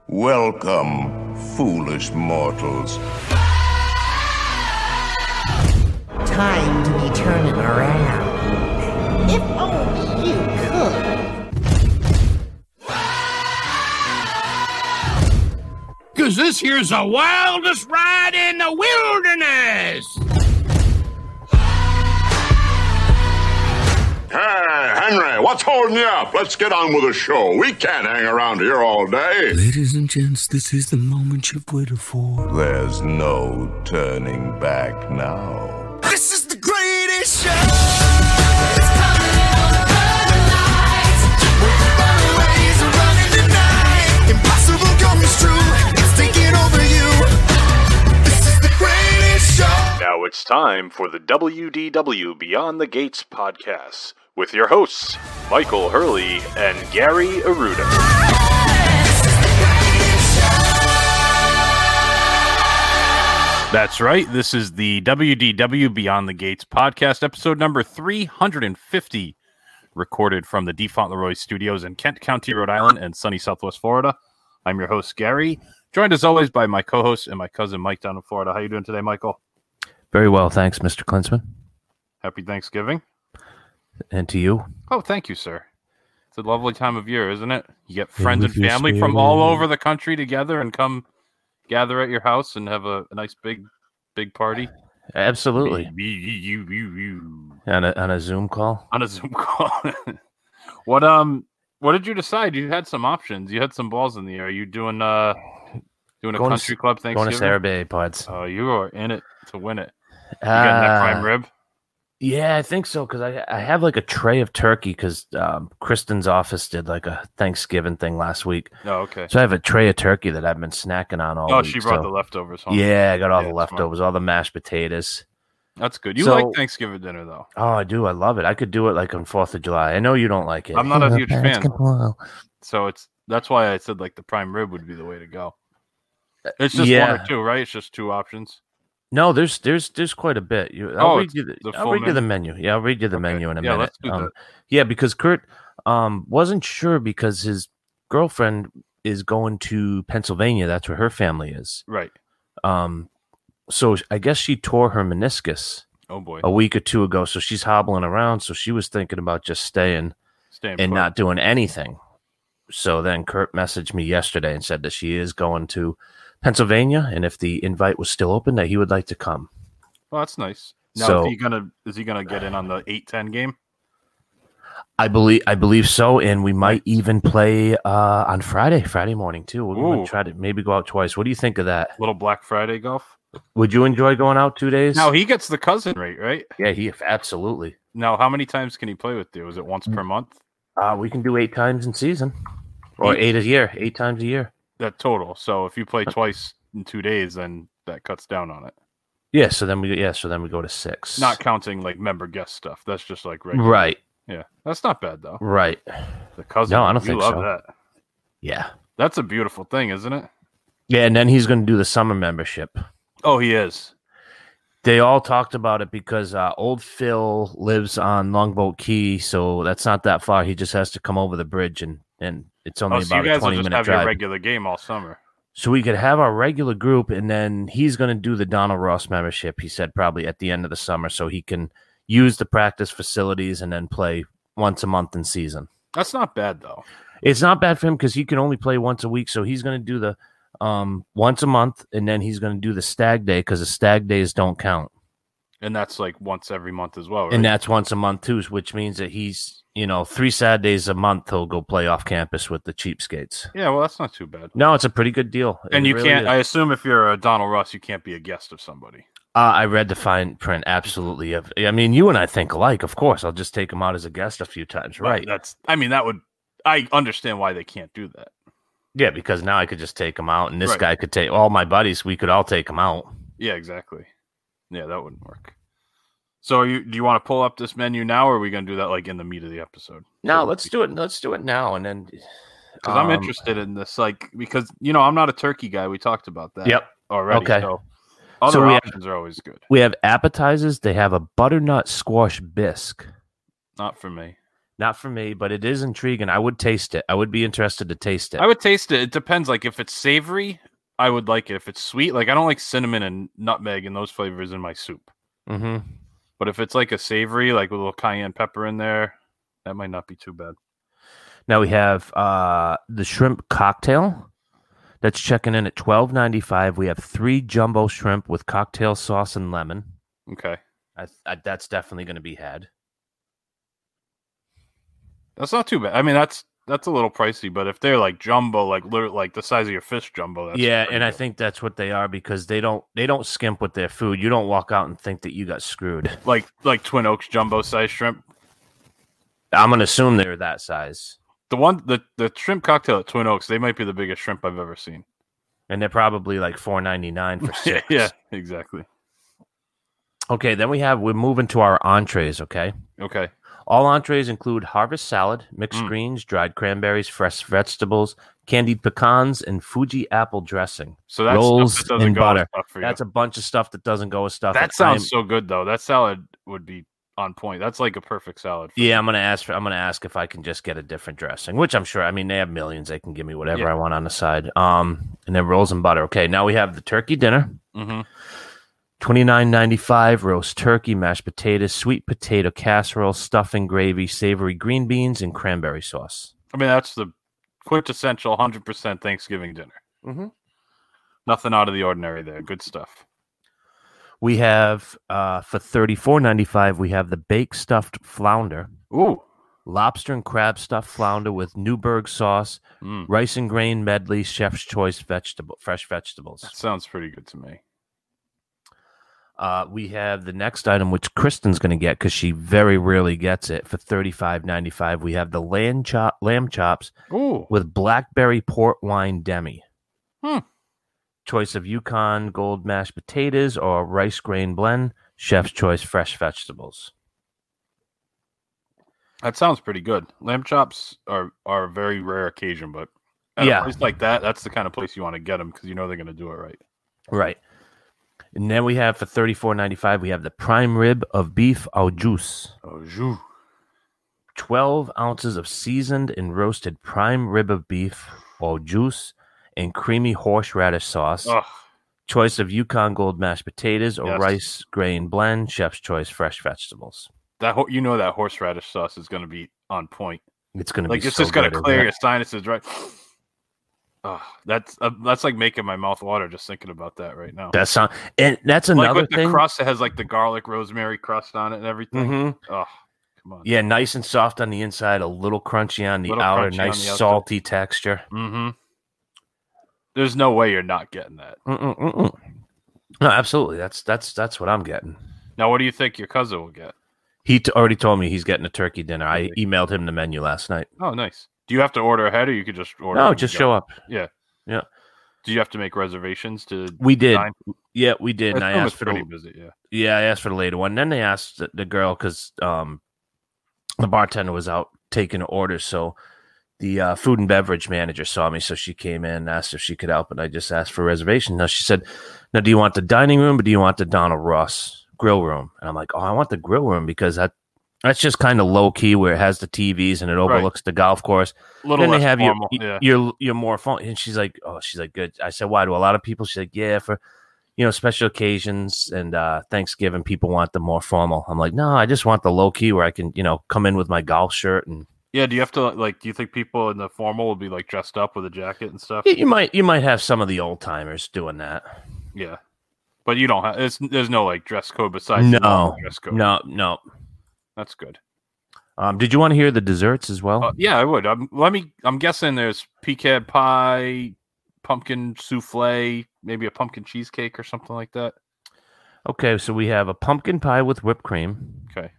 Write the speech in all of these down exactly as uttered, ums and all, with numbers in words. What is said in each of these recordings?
Welcome, foolish mortals. Time to be turning around. If only you could. Cause this here's the wildest ride in the wilderness! Hey, Henry, what's holding you up? Let's get on with the show. We can't hang around here all day. Ladies and gents, this is the moment you've waited for. There's no turning back now. This is the greatest show! It's coming on the burning lights. With the runaways are running tonight. Impossible comes true. It's taking over you. This is the greatest show. Now it's time for the W D W Beyond the Gates podcast with your hosts, Michael Hurley and Gary Aruda. That's right. This is the W D W Beyond the Gates podcast, episode number three hundred fifty, recorded from the D. Fauntleroy Studios in Kent County, Rhode Island, and sunny Southwest Florida. I'm your host, Gary, joined as always by my co-host and my cousin, Mike, down in Florida. How you doing today, Michael? Very well, thanks, Mister Klinsman. Happy Thanksgiving. And to you. Oh, thank you, sir. It's a lovely time of year, isn't it? You get friends and family from all over the country together and come gather at your house and have a, a nice big, big party. Absolutely. Me, me, you, you, you. On a on a Zoom call. On a Zoom call. What um, what did you decide? You had some options. You had some balls in the air. Are you doing uh, doing a Going country to, club Thanksgiving? Going to Sarah Bay pods. Oh, you are in it to win it. You Uh, getting that prime rib? Yeah, I think so, because I, I have like a tray of turkey, because um, Kristen's office did like a Thanksgiving thing last week. Oh, okay. So I have a tray of turkey that I've been snacking on all Oh, week. she brought so. the leftovers home. Yeah, I got all Yeah, the smart. leftovers, all the mashed potatoes. That's good. You So- like Thanksgiving dinner, though. Oh, I do. I love it. I could do it like on fourth of July. I know you don't like it. I'm not a huge Parents fan. can pull. So it's that's why I said like the prime rib would be the way to go. It's just Yeah. one or two, right? It's just two options. No, there's there's there's quite a bit. You, I'll Oh, read it's you the, the I'll full read you the menu. Yeah, I'll read you the Okay. menu in a Yeah, minute. let's do Um, that. yeah, because Kurt um wasn't sure because his girlfriend is going to Pennsylvania. That's where her family is. Right. Um, so I guess she tore her meniscus Oh boy. a week or two ago. So she's hobbling around. So she was thinking about just staying Staying and put. not doing anything. So then Kurt messaged me yesterday and said that she is going to Pennsylvania, and if the invite was still open, that he would like to come. Well, that's nice. Now, So- is he gonna is he gonna get in on the eight ten game? I believe I believe so, and we might even play uh, on Friday, Friday morning too. We're going Ooh. to try to maybe go out twice. What do you think of that? Little Black Friday golf. Would you enjoy going out two days? Now he gets the cousin rate, right? yeah, he absolutely. Now, how many times can he play with you? Is it once per month? Uh, we can do eight times in season, or Eight? eight a year, eight times a year. That total. So if you play twice in two days, then that cuts down on it. Yeah, so then we yeah, so then we go to six. Not counting like member guest stuff. That's just like regular. right, Yeah, that's not bad though. right. The cousin. No, I don't you think love so. that. Yeah, That's a beautiful thing, isn't it? yeah, and then he's going to do the summer membership. Oh, he is. They all talked about it because uh, old Phil lives on Longboat Key, so that's not that far. He just has to come over the bridge, and, and it's only Oh, so about you a guys will twenty just minute have drive. your regular game all summer. So we could have our regular group, and then he's going to do the Donald Ross membership, he said, probably at the end of the summer, so he can use the practice facilities and then play once a month in season. That's not bad though. It's not bad for him because he can only play once a week, so he's going to do the um, once a month, and then he's going to do the stag day because the stag days don't count. And that's like once every month as well, right? And that's once a month too, which means that he's, you know, three Saturdays a month he'll go play off campus with the cheapskates. yeah, well, that's not too bad. No, it's a pretty good deal. And It you really can't. is. I assume if you're a Donald Ross, you can't be a guest of somebody. Uh, I read the fine print. Absolutely. I mean, you and I think alike. Of course, I'll just take him out as a guest a few times. But Right. That's. I mean, that would. I understand why they can't do that. Yeah, because now I could just take him out, and this Right. guy could take all my buddies. We could all take him out. Yeah, exactly. Yeah, that wouldn't work. So, are you do you want to pull up this menu now, or are we going to do that like in the meat of the episode? No, let's do it. Let's do it now, and then Because I'm um, interested in this, like, because you know I'm not a turkey guy. We talked about that. Yep. Already. Okay. So other So we have- options are always good. We have appetizers. They have a butternut squash bisque. Not for me. Not for me, but it is intriguing. I would taste it. I would be interested to taste it. I would taste it. It depends. Like if it's savory, I would like it. If it's sweet, like I don't like cinnamon and nutmeg and those flavors in my soup. Mm-hmm. But if it's like a savory, like with a little cayenne pepper in there, that might not be too bad. Now we have uh, the shrimp cocktail. That's checking in at twelve ninety-five. We have three jumbo shrimp with cocktail sauce and lemon. Okay. I, I, that's definitely going to be had. That's not too bad. I mean, that's that's a little pricey, but if they're like jumbo, like literally like the size of your fish jumbo, that's yeah, pretty and I good. think that's what they are because they don't they don't skimp with their food. You don't walk out and think that you got screwed. like like Twin Oaks jumbo size shrimp. I'm going to assume they're that size. The one the, the shrimp cocktail at Twin Oaks, they might be the biggest shrimp I've ever seen. And they're probably like four ninety-nine for six. Yeah, exactly. Okay, then we have we're moving to our entrees, okay? Okay. All entrees include harvest salad, mixed Mm. greens, dried cranberries, fresh vegetables, candied pecans, and Fuji apple dressing. So that's rolls stuff that doesn't and go with butter. stuff for you. That's a bunch of stuff that doesn't go with stuff. That and sounds I'm- so good though. That salad would be on point. That's like a perfect salad. For Yeah, I'm gonna ask for. I'm gonna ask if I can just get a different dressing, which I'm sure. I mean, they have millions. They can give me whatever Yeah. I want on the side. Um, and then rolls and butter. Okay, now we have the turkey dinner. Mm-hmm. twenty-nine ninety-five roast turkey, mashed potatoes, sweet potato casserole, stuffing, gravy, savory green beans, and cranberry sauce. I mean, that's the quintessential one hundred percent Thanksgiving dinner. Mm-hmm. Nothing out of the ordinary there. Good stuff. We have uh, for thirty-four ninety-five. We have the baked stuffed flounder, Ooh. lobster and crab stuffed flounder with Newburgh sauce, Mm. rice and grain medley, chef's choice vegetable, fresh vegetables. That sounds pretty good to me. Uh, we have the next item, which Kristen's going to get because she very rarely gets it. For thirty-five ninety-five, we have the lamb chop, lamb chops Ooh. with blackberry port wine demi. Hmm. Choice of Yukon gold mashed potatoes or rice grain blend. Chef's choice fresh vegetables. That sounds pretty good. Lamb chops are, are a very rare occasion, but at Yeah. a place like that, that's the kind of place you want to get them because you know they're going to do it right. Right. And then we have for thirty-four ninety-five, we have the prime rib of beef au jus. Oh, jus. twelve ounces of seasoned and roasted prime rib of beef au jus and creamy horseradish sauce. Ugh. Choice of Yukon Gold mashed potatoes or Yes. rice grain blend. Chef's choice fresh vegetables. That ho- you know that horseradish sauce is going to be on point. It's going to Like be it's so just going good, to clear isn't your it? sinuses, right? Oh, that's uh, that's like making my mouth water just thinking about that right now. That sound and that's like another with the thing. crust, it has like the garlic rosemary crust on it and everything. Mhm. Oh, come on. Yeah, nice and soft on the inside, a little crunchy on the Little outer, crunchy on nice the outside. salty texture. Mm-hmm. There's no way you're not getting that. Mm-mm-mm-mm. No, absolutely. That's that's that's what I'm getting. Now, what do you think your cousin will get? He t- already told me he's getting a turkey dinner. I Really? emailed him the menu last night. Oh, nice. Do you have to order ahead, or you could just order? No, when you just go? show up. Yeah. Yeah. Do you have to make reservations to? We did. dine? Yeah, we did. And I assume asked it's for pretty the busy. Yeah. yeah, I asked for the later one. Then they asked the, the girl because um, the bartender was out taking orders, so the uh, food and beverage manager saw me, so she came in and asked if she could help, and I just asked for a reservation. Now she said, "Now, do you want the dining room or do you want the Donald Ross grill room?" And I'm like, "Oh, I want the grill room because that that's just kind of low key where it has the T Vs and it overlooks the golf course." A little Then less they have formal. your, yeah. your your more fun. And she's like, "Oh, she's like, good." I said, "Why do a lot of people?" She's like, "Yeah, for you know special occasions and uh, Thanksgiving, people want the more formal." I'm like, "No, I just want the low key where I can you know come in with my golf shirt and." Yeah. Do you have to like? Do you think people in the formal will be like dressed up with a jacket and stuff? You- You might you might have some of the old timers doing that. Yeah. But you don't have. It's, there's no like dress code besides the No, normal dress code. no, no. That's good. Um, did you want to hear the desserts as well? Uh, yeah, I would. Um, let me. I'm guessing there's pecan pie, pumpkin souffle, maybe a pumpkin cheesecake or something like that. Okay, so we have a pumpkin pie with whipped cream, Okay.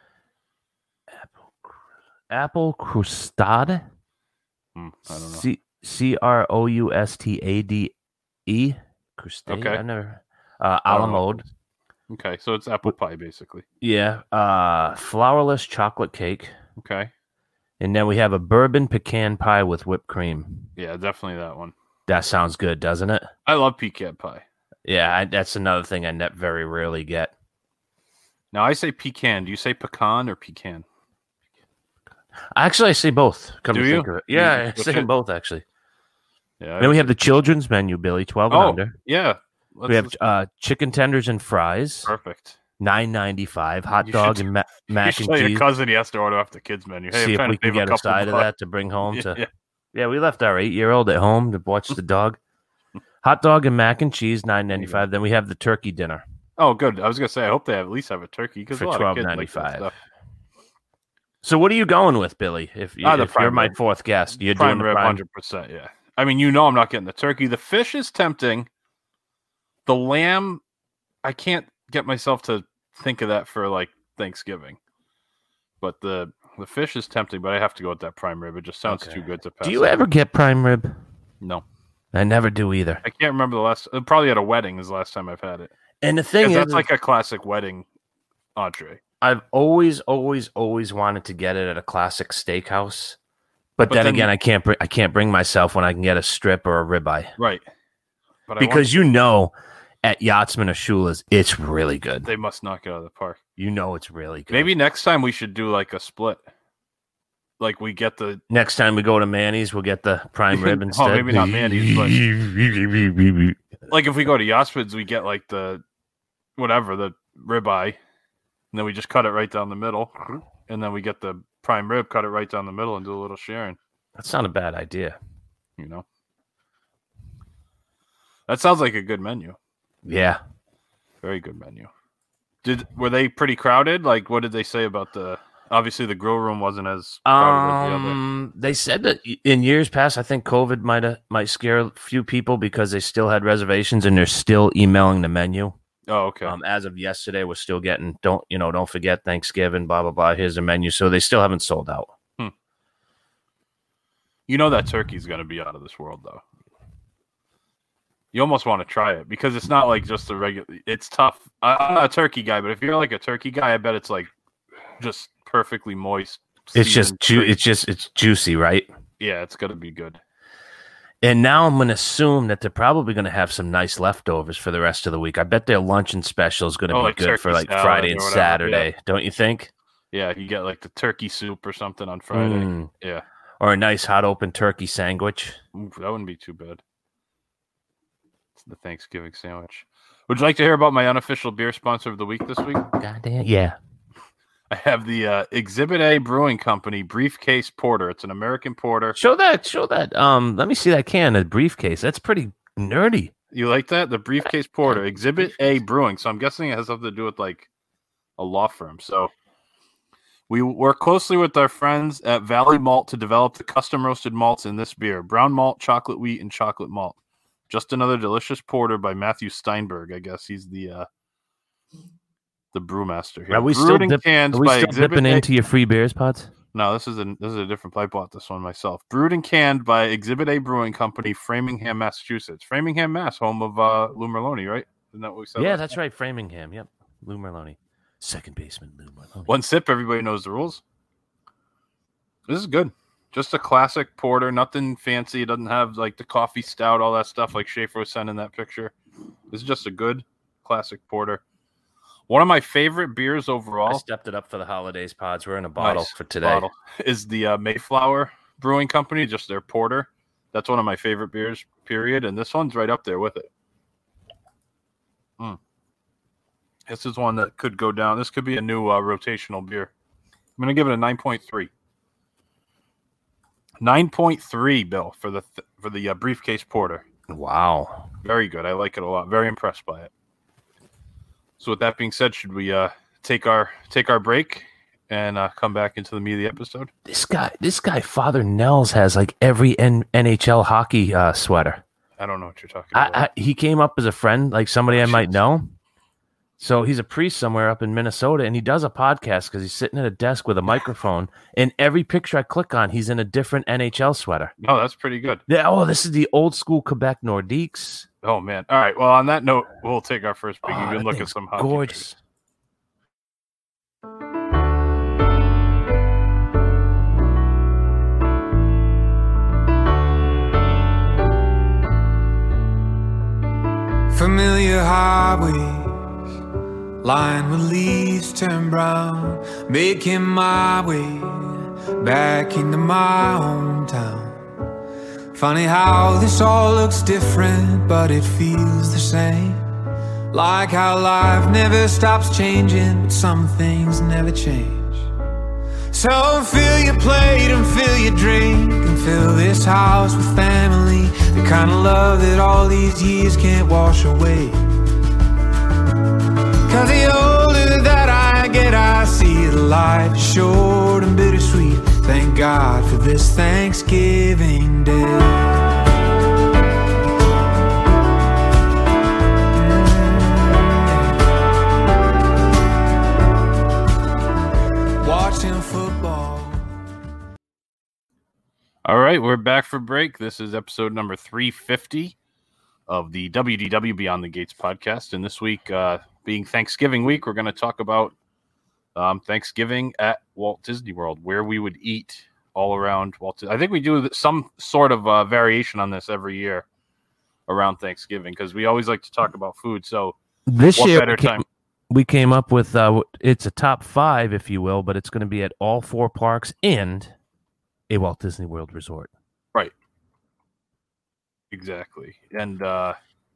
apple crustade, Hmm, I don't know. C C R O U S T A D E, crustade. Okay. I never. Uh, I a la don't know. mode. Okay, so it's apple pie basically. Yeah. Uh, flourless chocolate cake, Okay. and then we have a bourbon pecan pie with whipped cream. Yeah, definitely that one. That sounds good, doesn't it? I love pecan pie. Yeah, I, that's another thing I ne- very rarely get. Now I say pecan. Do you say pecan or pecan? Actually, I say both. Come Do to you? think of it. Yeah, You I switch say them it? both actually. Yeah. Then we have the children's menu, Billy, twelve and Oh, under. yeah. Let's, We have let's- uh, chicken tenders and fries, perfect. nine ninety five. Hot You dog should- and ma- You mac should and tell your cheese. cousin he has to order off the kids menu. Hey, I'm See if trying we to can save a get a couple side of bucks. that to bring home. Yeah, to yeah. yeah, we left our eight year old at home to watch the dog. Hot dog and mac and cheese, nine ninety five. Then we have the turkey dinner Oh, good. I was gonna say I hope they at least have a turkey because for a lot twelve of kids ninety like that five. stuff. So what are you going with, Billy? If, you, Ah, the if you're prime my rib. fourth guest, you're Prime doing the rib, prime. hundred percent. Yeah. I mean, you know, I'm not getting the turkey. The fish is tempting. The lamb, I can't get myself to think of that for like Thanksgiving. But the the fish is tempting. But I have to go with that prime rib. It just sounds Okay. too good to pass. Do you up. ever get prime rib? No, I never do either. I can't remember the last. uh, Probably at a wedding is the last time I've had it. And the thing 'Cause is, that's like a classic wedding entree. I've always, always, always wanted to get it at a classic steakhouse, but, But then, then- again, I can't. Br- I can't bring myself when I can get a strip or a ribeye Right. But I because you know, at Yachtsman or Shula's, it's really want, good. they must knock it out of the park. You know, it's really good. Maybe next time we should do like a split. Like we get the next time we go to Manny's, we'll get the prime rib Oh, instead. maybe not Manny's, like if we go to Yosford's, we get like the whatever the ribeye, and then we just cut it right down the middle, and then we get the prime rib, cut it right down the middle, and do a little sharing. That's not a bad idea. You know, that sounds like a good menu. Yeah. Very good menu. Did were they pretty crowded? Like, what did they say about the? Obviously, the grill room wasn't as crowded as the other. Um, they said that in years past, I think COVID might have might scare a few people because they still had reservations and they're still emailing the menu. Oh, okay. Um, as of yesterday, we're still getting don't you know don't forget Thanksgiving, blah blah blah. Here's the menu, so they still haven't sold out. You know that turkey's going to be out of this world, though. You almost want to try it because it's not like just a regular. It's tough. I, I'm not a turkey guy, but if you're like a turkey guy, I bet it's like just perfectly moist. It's just seasoned ju- treat. it's just it's juicy, right? Yeah, it's gonna be good. And now I'm going to assume that they're probably going to have some nice leftovers for the rest of the week. I bet their luncheon special is going to Oh, be like good for turkey like salad Friday or and whatever, Saturday, don't you think? Yeah, you get like the turkey soup or something on Friday. Mm. Yeah, Or a nice hot open turkey sandwich. Ooh, that wouldn't be too bad. It's the Thanksgiving sandwich. Would you like to hear about my unofficial beer sponsor of the week this week? Goddamn. Yeah. I have the uh, Exhibit A Brewing Company Briefcase Porter. It's an American porter. Show that. Show that. Um, let me see that can. A briefcase. That's pretty nerdy. You like that? The Briefcase Porter, Exhibit A Brewing. So I'm guessing it has something to do with like a law firm. So we work closely with our friends at Valley Malt to develop the custom roasted malts in this beer: brown malt, chocolate wheat, and chocolate malt. Just another delicious porter by Matthew Steinberg. I guess he's the uh, the brewmaster here. Are we Brewed still, and dip- canned are we by still Exhibit dipping A- into your free beers pods? No, this is a this is a different. I bought this one myself. Brewed and canned by Exhibit A Brewing Company, Framingham, Massachusetts. Framingham, Mass, home of uh, Lou Merloni, right? Isn't that what we said? Yeah, last that's time? right. Framingham. Yep. Lou Merloni. Second baseman, Lou Merloni. One sip, everybody knows the rules. This is good. Just a classic porter, nothing fancy. It doesn't have like the coffee stout, all that stuff like Schaefer was sending that picture. This is just a good classic porter. One of my favorite beers I overall. stepped it up for the holidays pods. We're in a bottle Nice for today. bottle, is the uh, Mayflower Brewing Company, just their porter. That's one of my favorite beers, period. And this one's right up there with it. Mm. This is one that could go down. This could be a new uh, rotational beer. I'm going to give it a nine point three. nine point three, Bill, for the th- for the uh, Briefcase Porter. Wow. Very good. I like it a lot. Very impressed by it. So with that being said, should we uh, take our take our break and uh, come back into the meat of the episode? This guy, this guy, Father Nels has like every N- NHL hockey uh, sweater. I don't know what you're talking about. I, I, he came up as a friend, like somebody I might know. So he's a priest somewhere up in Minnesota, and he does a podcast because he's sitting at a desk with a microphone. And every picture I click on, he's in a different N H L sweater. No, that's pretty good. Yeah, oh, this is the old school Quebec Nordiques. Oh man! All right. Well, on that note, we'll take our first peek. Oh, You can that look at thing's some hockey. gorgeous. Familiar highways lined with leaves turn brown, making my way back into my hometown. Funny how this all looks different, but it feels the same. Like how life never stops changing, but some things never change. So fill your plate and fill your drink and fill this house with family, the kind of love that all these years can't wash away. Cause the older that I get, I see that life is short and bittersweet. Thank God for this Thanksgiving Day. Football. All right, we're back for break. This is episode number three fifty of the W D W Beyond the Gates podcast. And this week, uh, being Thanksgiving week, we're going to talk about um, Thanksgiving at Walt Disney World, where we would eat all around Walt Disney. I think we do some sort of uh, variation on this every year around Thanksgiving because we always like to talk about food. So this what year, better we came, time? we came up with uh, it's a top five, if you will, but it's going to be at all four parks and a Walt Disney World resort. Right. Exactly. And uh,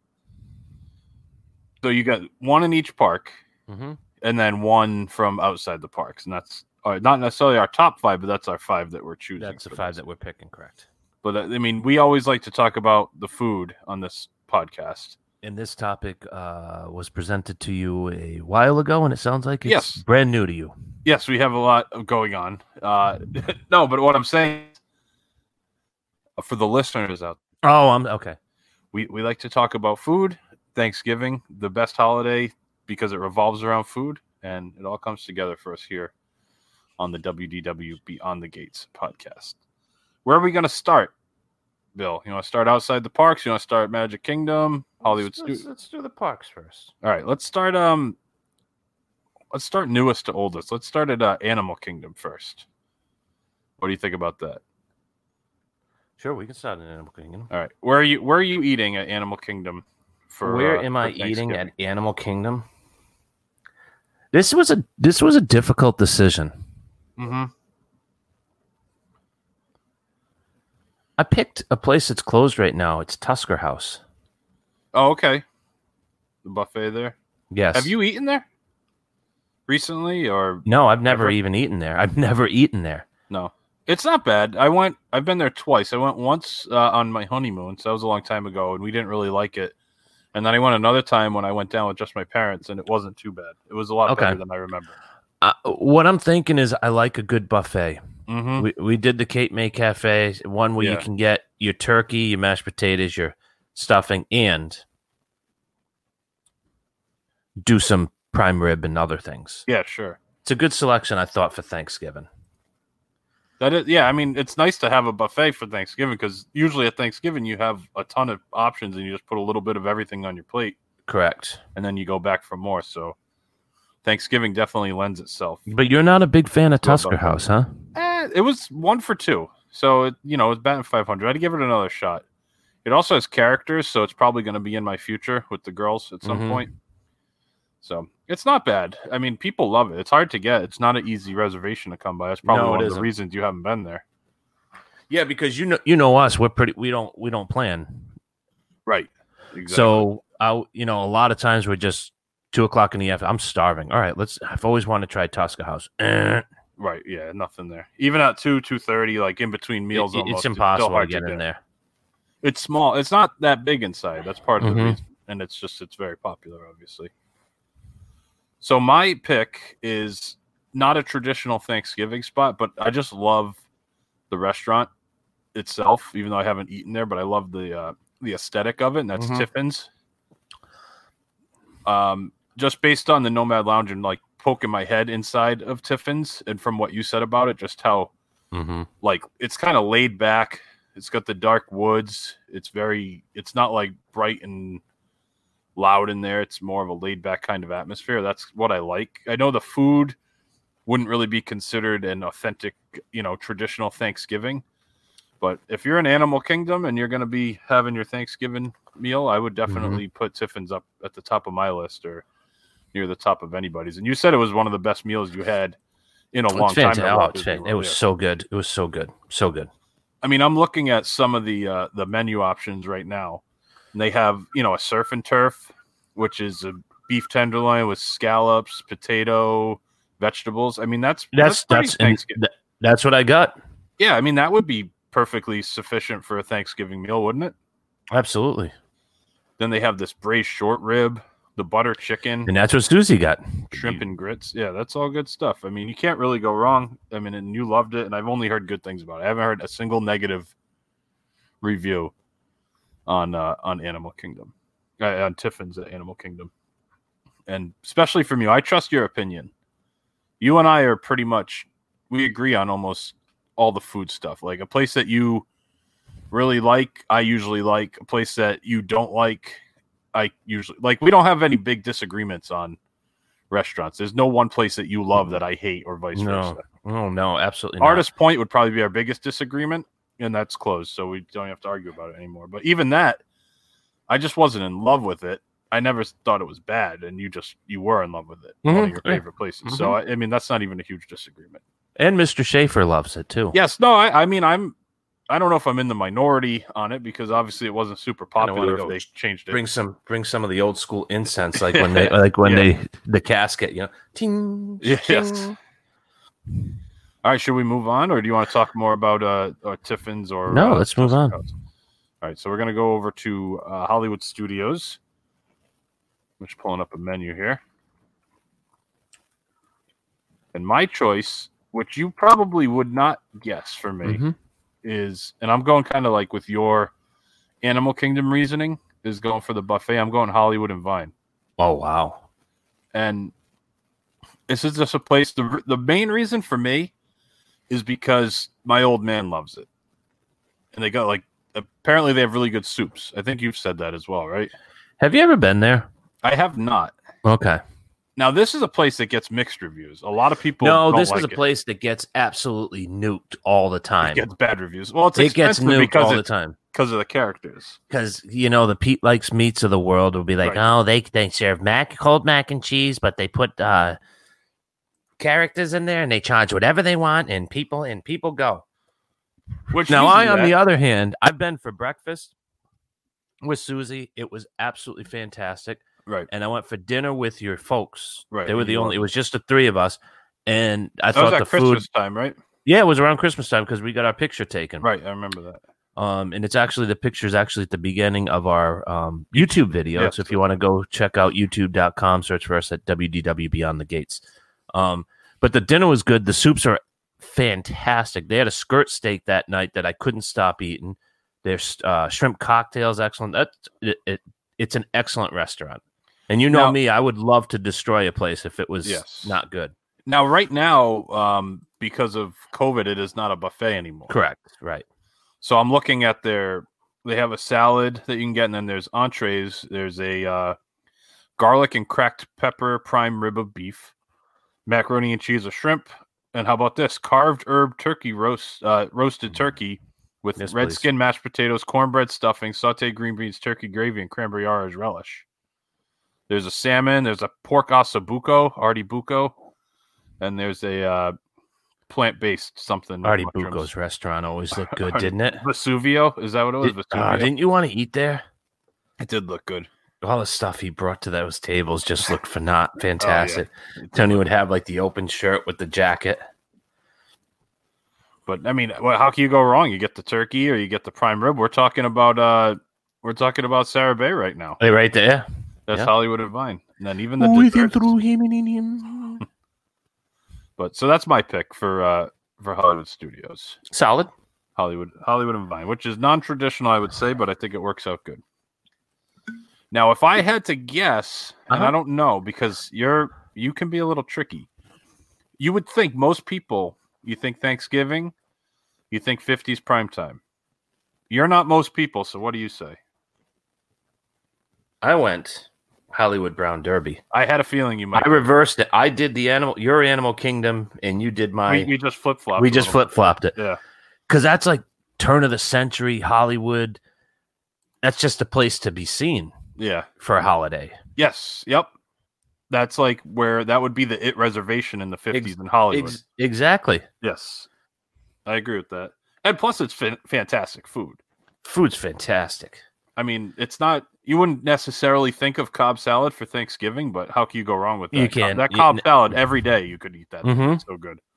so you got one in each park, mm-hmm. and then one from outside the parks. And that's uh, not necessarily our top five, but that's our five that we're choosing. That's the five this. that we're picking, correct. But, uh, I mean, we always like to talk about the food on this podcast. And this topic uh, was presented to you a while ago, and it sounds like it's yes. brand new to you. Yes, we have a lot going on. Uh, no, but what I'm saying for the listeners out there, oh, I'm okay. We we like to talk about food, Thanksgiving, the best holiday because it revolves around food, and it all comes together for us here on the W D W Beyond the Gates podcast. Where are we going to start, Bill? You want to start outside the parks? You want to start Magic Kingdom, Hollywood Let's, let's, Studios? let's do the parks first. All right, let's start. Um, let's start newest to oldest. Let's start at uh, Animal Kingdom first. What do you think about that? Sure, we can start at Animal Kingdom. All right, where are you? Where are you eating at Animal Kingdom? For where uh, am for I eating at Animal Kingdom? This was a this was a difficult decision. Mm-hmm. I picked a place that's closed right now. It's Tusker House. Oh, okay. The buffet there. Yes. Have you eaten there recently, or no? I've never ever? even eaten there. I've never eaten there. No, it's not bad. I went. I've been there twice. I went once uh, on my honeymoon, so that was a long time ago, and we didn't really like it. And then I went another time when I went down with just my parents, and it wasn't too bad. It was a lot Okay. better than I remember. Uh, what I'm thinking is, I like a good buffet. Mm-hmm. We we did the Cape May Cafe, one where Yeah. you can get your turkey, your mashed potatoes, your stuffing, and do some prime rib and other things. Yeah, sure. It's a good selection, I thought, for Thanksgiving. That is, yeah. I mean, it's nice to have a buffet for Thanksgiving because usually at Thanksgiving you have a ton of options and you just put a little bit of everything on your plate, Correct. and then you go back for more. So Thanksgiving definitely lends itself. But you're not a big fan of To a Tusker buffet. House, huh? Eh, it was one for two, so it, you know, it's batting five hundred. I'd give it another shot. It also has characters, so it's probably going to be in my future with the girls at some Mhm. point. So it's not bad. I mean, people love it. It's hard to get. It's not an easy reservation to come by. That's probably No, it one of the isn't. reasons you haven't been there. Yeah, because you know you know us, we're pretty we don't we don't plan. Right. Exactly. So I you know, a lot of times we're just two o'clock in the afternoon. I'm starving. All right, let's I've always wanted to try Tusker House. Eh. right. Yeah. Nothing there. Even at two, two thirty, like in between meals, It- almost, it's impossible still hard to get in there. It's small. It's not that big inside. That's part of the Mhm. reason, and it's just it's very popular, obviously. So my pick is not a traditional Thanksgiving spot, but I just love the restaurant itself. Even though I haven't eaten there, but I love the uh, the aesthetic of it, and that's Mhm. Tiffin's. Um, just based on the Nomad Lounge and like poking my head inside of Tiffin's, and from what you said about it, just how Mm-hmm. like it's kind of laid back. It's got the dark woods. It's very. It's not like bright and loud in there. It's more of a laid back kind of atmosphere. That's what I like. I know the food wouldn't really be considered an authentic, you know, traditional Thanksgiving. But if you're in Animal Kingdom and you're going to be having your Thanksgiving meal, I would definitely put Tiffin's up at the top of my list or near the top of anybody's. And you said it was one of the best meals you had in a It's long time. fantastic. at Oh, Walt it's Disney fan- World, it was yeah. so good. It was so good. So good. I mean, I'm looking at some of the uh, the menu options right now. And they have, you know, a surf and turf, which is a beef tenderloin with scallops, potato, vegetables. I mean, that's That's pretty that's and Thanksgiving. th- that's what I got. Yeah, I mean, that would be perfectly sufficient for a Thanksgiving meal, wouldn't it? Absolutely. Then they have this braised short rib, the butter chicken, And that's what Susie got. shrimp and grits. Yeah, that's all good stuff. I mean, you can't really go wrong. I mean, and you loved it, and I've only heard good things about it. I haven't heard a single negative review on uh, on Animal Kingdom, uh, on Tiffin's at Animal Kingdom, and especially from you. I trust your opinion. You and I are pretty much we agree on almost all the food stuff. Like a place that you really like, I usually like. A place that you don't like, I usually like. We don't have any big disagreements on restaurants. There's no one place that you love that I hate or vice No. versa. Oh no, absolutely not. Artist Point would probably be our biggest disagreement, and that's closed, so we don't have to argue about it anymore. But even that, I just wasn't in love with it. I never thought it was bad, and you just you were in love with it. One of Mhm. your Yeah. favorite places. So I, I mean, that's not even a huge disagreement. And Mister Schaefer loves it too. Yes, no, I, I mean, I'm. I don't know if I'm in the minority on it because obviously it wasn't super I don't wanna popular if go they changed it. Bring some bring some of the old school incense, like when they like when Yeah. they the casket, you know. Ting, Yes. ting. All right, should we move on, or do you want to talk more about uh, or Tiffin's or No, uh, let's move on. All right, so we're gonna go over to uh, Hollywood Studios. I'm just pulling up a menu here, and my choice, which you probably would not guess for me, Mhm. is, and I'm going kind of like with your Animal Kingdom reasoning, is going for the buffet. I'm going Hollywood and Vine. Oh wow. And this is just a place. The the main reason for me is because my old man loves it, and they got like apparently they have really good soups. I think you've said that as well, right? Have you ever been there? I have not. Okay. Now this is a place that gets mixed reviews. A lot of people. No, don't this like is a it. place that gets absolutely nuked all the It time. gets bad reviews. Well, it's It gets expensive nuked because all the it- time. because of the characters. Because you know the Pete Likes Meats of the world will be like, Right. oh, they they serve mac cold mac and cheese, but they put uh, characters in there and they charge whatever they want, and people and people go. Which Now you I, do on that. the other hand, I've been for breakfast with Susie. It was absolutely fantastic, right, and I went for dinner with your folks. Right, They were and the you only. It loved was just the three of us, and I that was thought at the Christmas food. time, right? Yeah, it was around Christmas time because we got our picture taken. Right, I remember that. Um, and it's actually the picture's actually at the beginning of our um, YouTube video. Yes. So if you want to go check out youtube dot com, search for us at W D W Beyond the Gates. Um, but the dinner was good. The soups are fantastic. They had a skirt steak that night that I couldn't stop eating. Their uh, shrimp cocktails, excellent. That it, it, it's an excellent restaurant. And you know Now- me, I would love to destroy a place if it was Yes. not good. Now, right now, um, because of COVID, it is not a buffet anymore. Correct. Right. So I'm looking at their. They have a salad that you can get, and then there's entrees. There's a uh, garlic and cracked pepper prime rib of beef, macaroni and cheese of shrimp, and how about this carved herb turkey roast, uh, roasted turkey with Yes, red please. skin mashed potatoes, cornbread stuffing, sautéed green beans, turkey gravy, and cranberry orange relish. There's a salmon. There's a pork ossobuco, artie buco, and there's a uh, plant-based something. with Artie mushrooms. Bucco's restaurant always looked good, Artie- didn't it? Vesuvio, is that what it was? Did, Vesuvio. uh, didn't you want to eat there? It did look good. All the stuff he brought to those tables just looked for not fantastic. It did Tony look- would have like the open shirt with the jacket. But I mean, well, how can you go wrong? You get the turkey or you get the prime rib. We're talking about uh, we're talking about Sarah Bay right now. Hey, right there. That's Yeah. Hollywood and Vine, and then even the With him, desserts. through him, and in him. But so that's my pick for uh for Hollywood Studios, Solid. Hollywood Hollywood and Vine, which is non-traditional, I would say, but I think it works out good. Now, if I had to guess, and Uh-huh. I don't know because you're you can be a little tricky. You would think most people, you think Thanksgiving, you think fifties prime time. You're not most people, so what do you say? I went Hollywood Brown Derby. I had a feeling you might. I reversed it. I did the animal, your Animal Kingdom, and you did my. we, we just flip flop. we just flip flopped it. Yeah. Because that's like turn of the century Hollywood. That's just a place to be seen Yeah. for a holiday. Yes. Yep. That's like where that would be the It reservation in the fifties Ex- in Hollywood. Ex- exactly. Yes, I agree with that. And plus, it's fa- fantastic food. Food's fantastic. I mean, it's not. You wouldn't necessarily think of Cobb salad for Thanksgiving, but how can you go wrong with that? You can. That You- Cobb salad every day. You could eat that. Mhm. It's so good.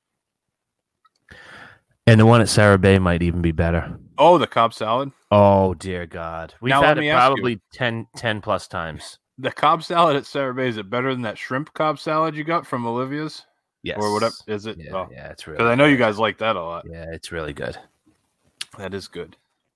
And the one at Sarah Bay might even be better. Oh, the Cobb salad. Oh, dear God. We've Now, let had me it ask you. probably ten, ten plus times. The Cobb salad at Sarah Bay, is it better than that shrimp Cobb salad you got from Olivia's? Yes. Or whatever. Is it? Yeah, Oh. yeah, it's really Because I know you guys like that a lot. Yeah, it's really good. That is good.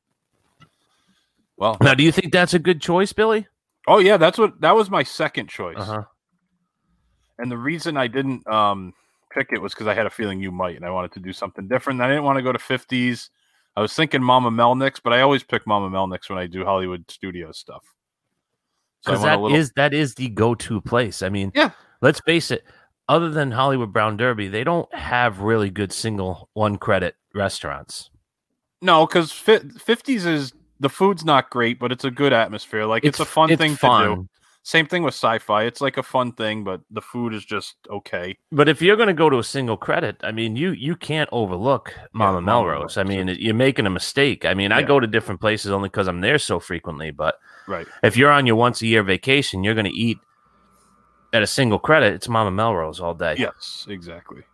Well, Now, do you think that's a good choice, Billy? oh yeah, that's what that was my second choice. Uh-huh. And the reason I didn't um, pick it was because I had a feeling you might, and I wanted to do something different. I didn't want to go to fifties. I was thinking Mama Melnick's, but I always pick Mama Melnick's when I do Hollywood Studios stuff. So I Because went that a little- is that is the go-to place. I mean, Yeah. let's face it. Other than Hollywood Brown Derby, they don't have really good single one credit restaurants. no, because fifties is the food's not great, but it's a good atmosphere. Like it's, a fun it's thing to do. fun. Same thing with sci-fi. It's like a fun thing, but the food is just okay. But if you're going to go to a single credit, I mean, you you can't overlook Mama Mama Melrose. I Melrose. mean, you're making a mistake. I mean, I Yeah. go to different places only because I'm there so frequently. But Right. if you're on your once a year vacation, you're going to eat at a single credit. It's Mama Melrose all day. Yes, exactly.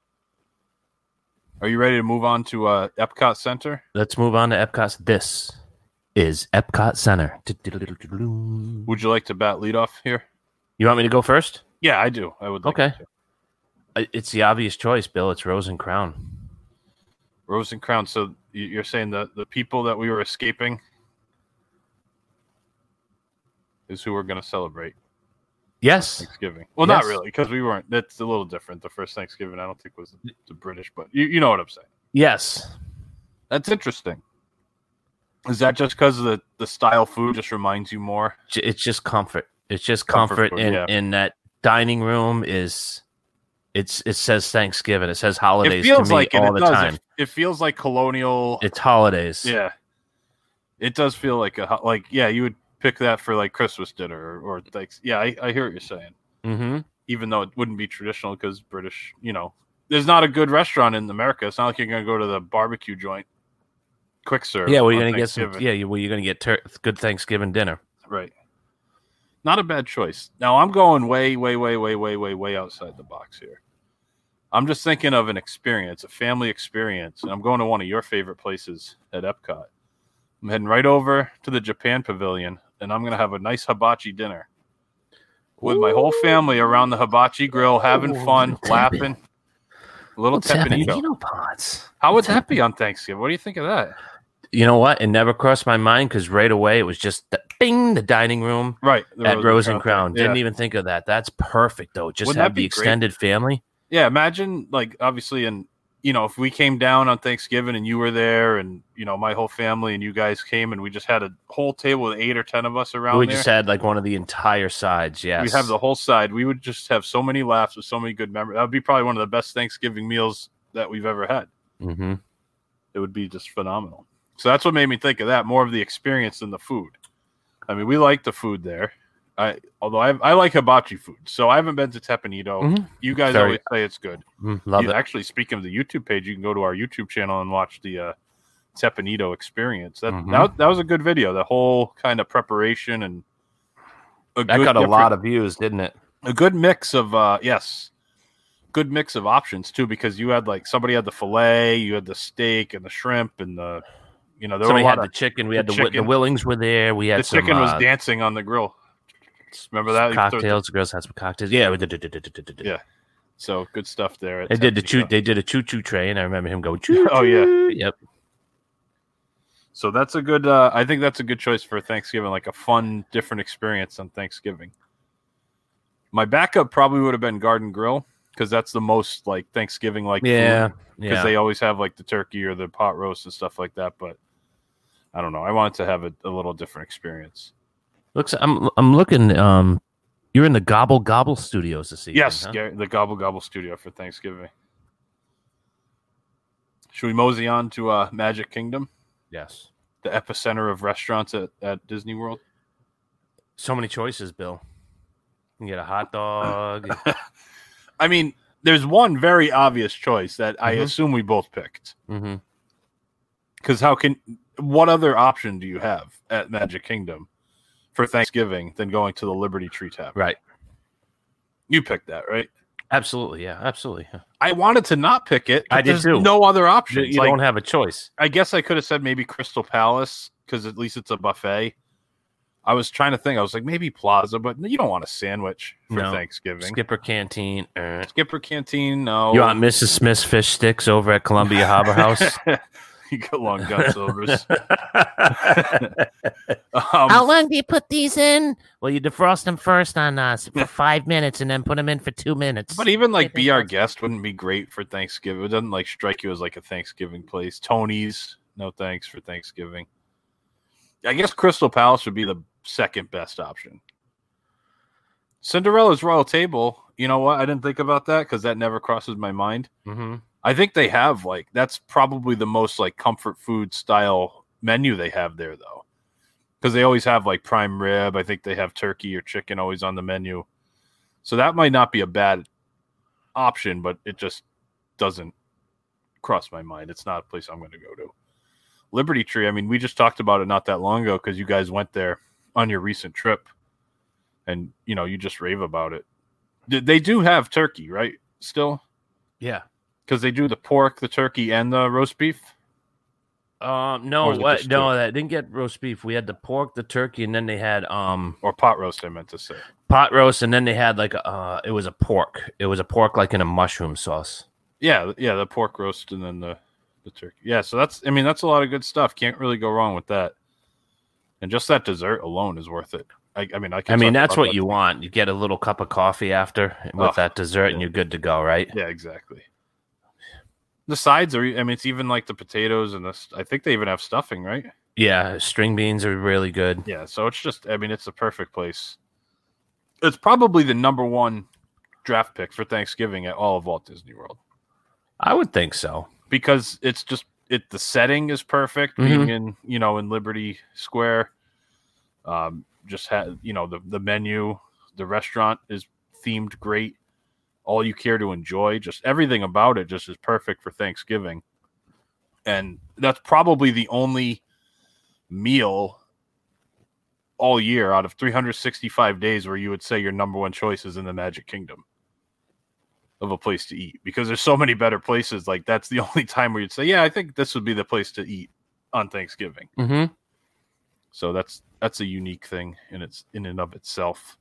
Are you ready to move on to uh, Epcot Center? Let's move on to Epcot. This is Epcot Center. Would you like to bat lead off here? You want me to go first? Yeah, I do. I would. Like Okay. to. I- It's the obvious choice, Bill. It's Rose and Crown. Rose and Crown. So you- you're saying that the people that we were escaping is who we're going to celebrate Yes. Thanksgiving. Well, not Yes. really, because we weren't. That's a little different. The first Thanksgiving, I don't think was the, the British, but you, you know what I'm saying. Yes. That's interesting. Is that just because the the style food just reminds you more? J- It's just comfort. It's just Comfort comfort, food, in, yeah. in that dining room is it's it says Thanksgiving. It says holidays It feels to me like it. all It the does. time. It, it feels like colonial. It's holidays. Yeah, it does feel like a ho- like yeah. You would pick that for like Christmas dinner or, or like yeah. I, I hear what you're saying. Mm-hmm. Even though it wouldn't be traditional because British, you know, there's not a good restaurant in America. It's not like you're gonna go to the barbecue joint, quick serve. Yeah, well, you're on gonna get some. Thanksgiving. Yeah, you, well, you're gonna get ter- good Thanksgiving dinner. Right. Not a bad choice. Now I'm going way, way, way, way, way, way, way outside the box here. I'm just thinking of an experience, a family experience, and I'm going to one of your favorite places at Epcot. I'm heading right over to the Japan Pavilion, and I'm going to have a nice hibachi dinner with my whole family around the hibachi grill, having Ooh, fun, little laughing. A little What's happening? teppanyaki. Tapenito pots. How would that be on Thanksgiving? What do you think of that? You know what? It never crossed my mind because right away it was just the, bing, the dining room Right. the at Rose and Crown. thing. Yeah. Didn't even think of that. That's perfect though. Just Wouldn't have that the be great? extended family. Yeah, imagine like obviously, and you know, if we came down on Thanksgiving and you were there, and you know, my whole family and you guys came, and we just had a whole table with eight or ten of us around we there. just had like one of the entire sides. Yes, We'd have the whole side. We would just have so many laughs with so many good memories. That would be probably one of the best Thanksgiving meals that we've ever had. Mm-hmm. It would be just phenomenal. So that's what made me think of that, more of the experience than the food. I mean, we like the food there. I although I I like hibachi food, so I haven't been to Tepanito. Mhm. You guys Very- always say it's good. Mm, love You- it. Actually, speaking of the YouTube page, you can go to our YouTube channel and watch the uh, Tepanito experience. That, Mhm. that was- that was a good video. The whole kind of preparation and a That good got a different- lot of views, didn't it? a good mix of uh yes, good mix of options too. Because you had like somebody had the fillet, you had the steak and the shrimp and the you know there Somebody were a had lot the of, chicken. We the had the, wi- the chicken. Willings were there. We had the some, chicken was uh, dancing on the grill. Remember that? some You throw- cocktails. The girls had some cocktails. Yeah, we did. did, did, did, did, did. Yeah. So good stuff there. at They did the choo. Tepanito. They did a choo choo train. I remember him going choo. Oh, yeah. Yep. So that's a good. Uh, I think that's a good choice for Thanksgiving, like a fun, different experience on Thanksgiving. My backup probably would have been Garden Grill because that's the most like Thanksgiving like Yeah. because Yeah. they always have like the turkey or the pot roast and stuff like that. But I don't know. I wanted to have a, a little different experience. Looks. I'm. I'm looking. Um, you're in the Gobble Gobble Studios this evening. Yes, huh? Gary, the Gobble Gobble Studio for Thanksgiving. Should we mosey on to uh, Magic Kingdom, Yes. the epicenter of restaurants at, at Disney World? So many choices, Bill. You get a hot dog. I mean, there's one very obvious choice that I Mhm. assume we both picked. mm-hmm. Because how can what other option do you have at Magic Kingdom for Thanksgiving than going to the Liberty Tree Tavern? Right. You picked that, right? Absolutely. Yeah. Absolutely. I wanted to not pick it. I but did there's too. No other You, options. you Like, don't have a choice. I guess I could have said maybe Crystal Palace because at least it's a buffet. I was trying to think. I was like maybe Plaza, but you don't want a sandwich for No. Thanksgiving. Skipper Canteen. uh. Skipper Canteen, no. You want Missus Smith's fish sticks over at Columbia Harbor House? You got long gun silvers. How um, long do you put these in? Well, you defrost them first on us for five minutes and then put them in for two minutes. but even like Maybe Be Our that's- Guest wouldn't be great for Thanksgiving. It doesn't like strike you as like a Thanksgiving place. Tony's, no thanks for Thanksgiving. I guess Crystal Palace would be the second best option. Cinderella's Royal Table. You know what? I didn't think about that because that never crosses my mind. mm-hmm. I think they have like that's probably the most like comfort food style menu they have there though, because they always have like prime rib. I think they have turkey or chicken always on the menu, so that might not be a bad option, but it just doesn't cross my mind. It's not a place I'm going to go to. Liberty Tree. I mean, we just talked about it not that long ago because you guys went there on your recent trip, and you know you just rave about it. They do have turkey, right? Still. Yeah. Because they do the pork, the turkey, and the roast beef. Um, Or no, is it what? just No, two? that didn't get roast beef. We had the pork, the turkey, and then they had um Or pot roast, I meant to say. pot roast, and then they had like a, uh, it was a pork. It was a pork like in a mushroom sauce. Yeah, yeah, the pork roast and then the, the turkey. Yeah, so that's, I mean, that's a lot of good stuff. Can't really go wrong with that. And just that dessert alone is worth it. I, I mean, I, can I mean, talk that's about what that. you want. You get a little cup of coffee after with Oh, that dessert, and yeah. you're good to go, right? Yeah, exactly. The sides are, I mean, it's even like the potatoes and this. I think they even have stuffing, right? Yeah, string beans are really good. Yeah, so it's just, I mean, it's a perfect place. It's probably the number one draft pick for Thanksgiving at all of Walt Disney World. I would think so. Because it's just it the setting is perfect, being in you know in Liberty Square. Um, just had you know the the menu, the restaurant is themed great. All you care to enjoy, just everything about it, just is perfect for Thanksgiving. And that's probably the only meal all year out of three hundred sixty-five days where you would say your number one choice is in the Magic Kingdom of a place to eat, because there's so many better places. Like that's the only time where you'd say, yeah, I think this would be the place to eat on Thanksgiving. Mm-hmm. So that's that's a unique thing in its in and of itself.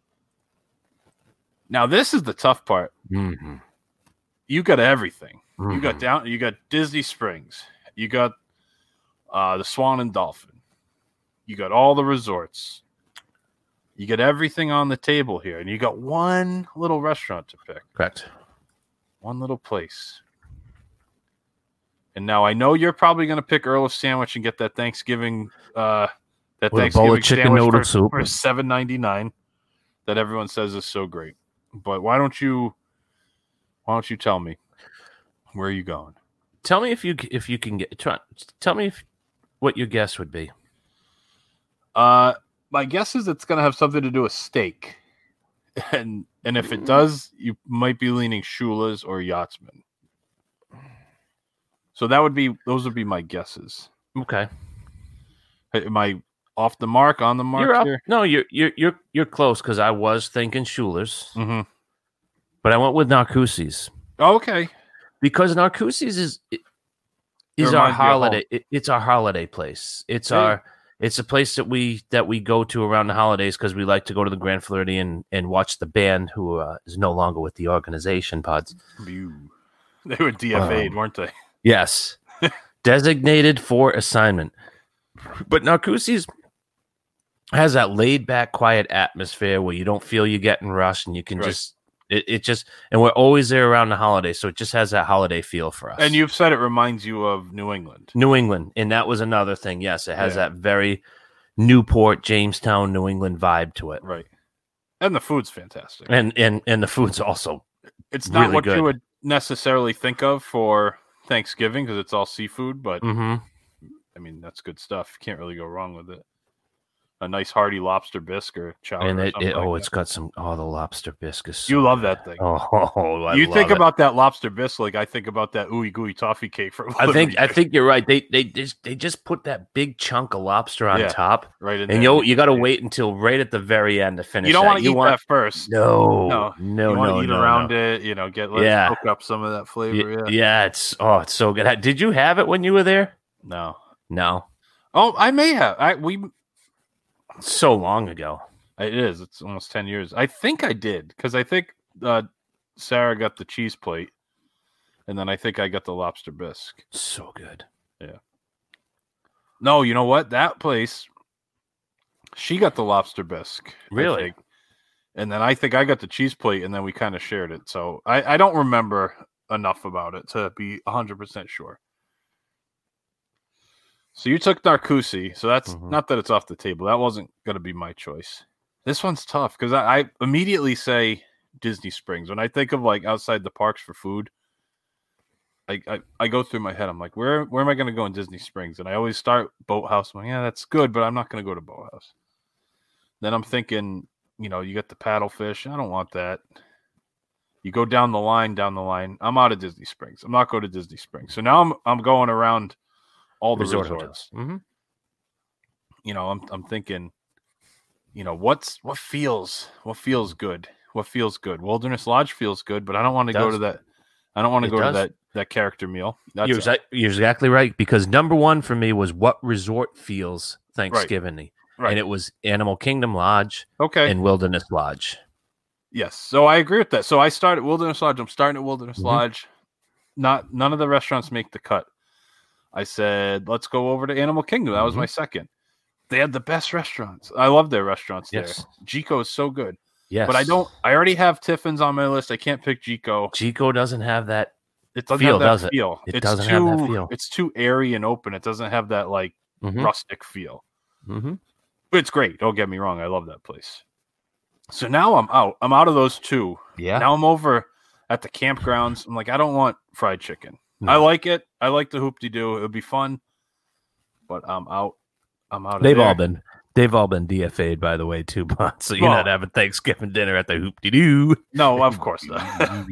Now this is the tough part. Mm-hmm. You got everything. You Mm-hmm. got down. You got Disney Springs. You got uh, the Swan and Dolphin. You got all the resorts. You get everything on the table here, and you got one little restaurant to pick. Correct. One little place. And now I know you're probably going to pick Earl of Sandwich and get that Thanksgiving uh, that With a Thanksgiving bowl of chicken sandwich noodle for, soup. for seven ninety-nine that everyone says is so great. But why don't you why don't you tell me where are you going? Tell me if you if you can get. Try, tell me if, what your guess would be. Uh, my guess is it's going to have something to do with steak, and and if it does, you might be leaning Shula's or Yachtsman. So that would be those would be my guesses. Okay. Am I off the mark? On the mark You're up. here? No, you're you're you're you're close because I was thinking Schuler's, Mm-hmm. but I went with Narcoossee's Oh, okay. because Narcoossee's is is It our reminds me of holiday. It, it's our holiday place. It's Yeah. our it's a place that we that we go to around the holidays because we like to go to the Grand Floridian and watch the band who uh, is no longer with the organization. Pods. You. They were D F A'd, Um, weren't they? Yes, designated for assignment. But Narcoossee's has that laid back, quiet atmosphere where you don't feel you're getting rushed, and you can Right. just it, it just and we're always there around the holidays, so it just has that holiday feel for us. And you've said it reminds you of New England. New England, and that was another thing. Yes, it has Yeah. that very Newport, Jamestown, New England vibe to it, Right. And the food's fantastic. and and and the food's also It's not really what good. you would necessarily think of for Thanksgiving because it's all seafood, but hmm I mean, that's good stuff. Can't really go wrong with it. a nice hearty lobster bisque or chowder. And or it, something it oh, like it's that. got some. Oh, the lobster bisque is. You so love good. that thing. Oh, I you love think it. about that lobster bisque like I think about that ooey gooey toffee cake for. I think I years. think you're right. They they just they just put that big chunk of lobster on Yeah, top, right in and there. you you got to wait until right at the very end to finish. You don't that. want to eat want, that first. No, No, no, you want no, to eat no, around no. it. You know, get let's Yeah. soak up some of that flavor. Y- Yeah. yeah, it's oh, it's so good. Did you have it when you were there? No. No, Oh, I may have. I we. so long ago. It is. It's almost ten years. I think I did because I think uh, Sarah got the cheese plate, and then I think I got the lobster bisque. So good. No, you know what? That place, she got the lobster bisque. I Really? think. And then I think I got the cheese plate, and then we kind of shared it. So I, I don't remember enough about it to be one hundred percent sure. So you took Narcoosee. So that's Mhm. not that it's off the table. That wasn't going to be my choice. This one's tough because I, I immediately say Disney Springs. When I think of like outside the parks for food, I, I, I go through my head. I'm like, where where am I going to go in Disney Springs? And I always start Boathouse. I'm like, yeah, that's good, but I'm not going to go to Boathouse. Then I'm thinking, you know, you got the paddlefish. I don't want that. You go down the line, down the line. I'm out of Disney Springs. I'm not going to Disney Springs. So now I'm I'm going around all the Resort resorts. hotels. Mm-hmm. You know, I'm I'm thinking, you know, what's what feels what feels good? What feels good? Wilderness Lodge feels good, but I don't want to It go does. to that. I don't want to It go does. to that that character meal. That's You're, a- exa- you're exactly right because number one for me was what resort feels Thanksgiving, right. and it was Animal Kingdom Lodge okay. and Wilderness Lodge. Yes. So I agree with that. So I started Wilderness Lodge. I'm starting at Wilderness Mhm. Lodge. Not none of the restaurants make the cut. I said, let's go over to Animal Kingdom. That was Mhm. my second. They had the best restaurants. I love their restaurants Yes. there. Jico is so good. Yes, But I don't I already have Tiffin's on my list. I can't pick Jico. Chico doesn't have that. It doesn't Feel, have that does it? feel. It it's doesn't too, have that feel. It's too airy and open. It doesn't have that like Mhm. rustic feel. Mm-hmm. It's great. Don't get me wrong. I love that place. So now I'm out. I'm out of those two. Yeah. Now I'm over at the campgrounds. I'm like, I don't want fried chicken. No. I like it. I like the hoop-de-doo. It would be fun. But I'm out. I'm out of They've there. all been they've all been D F A'd by the way too, but so you're Well- not having Thanksgiving dinner at the hoop de doo. No, of course not.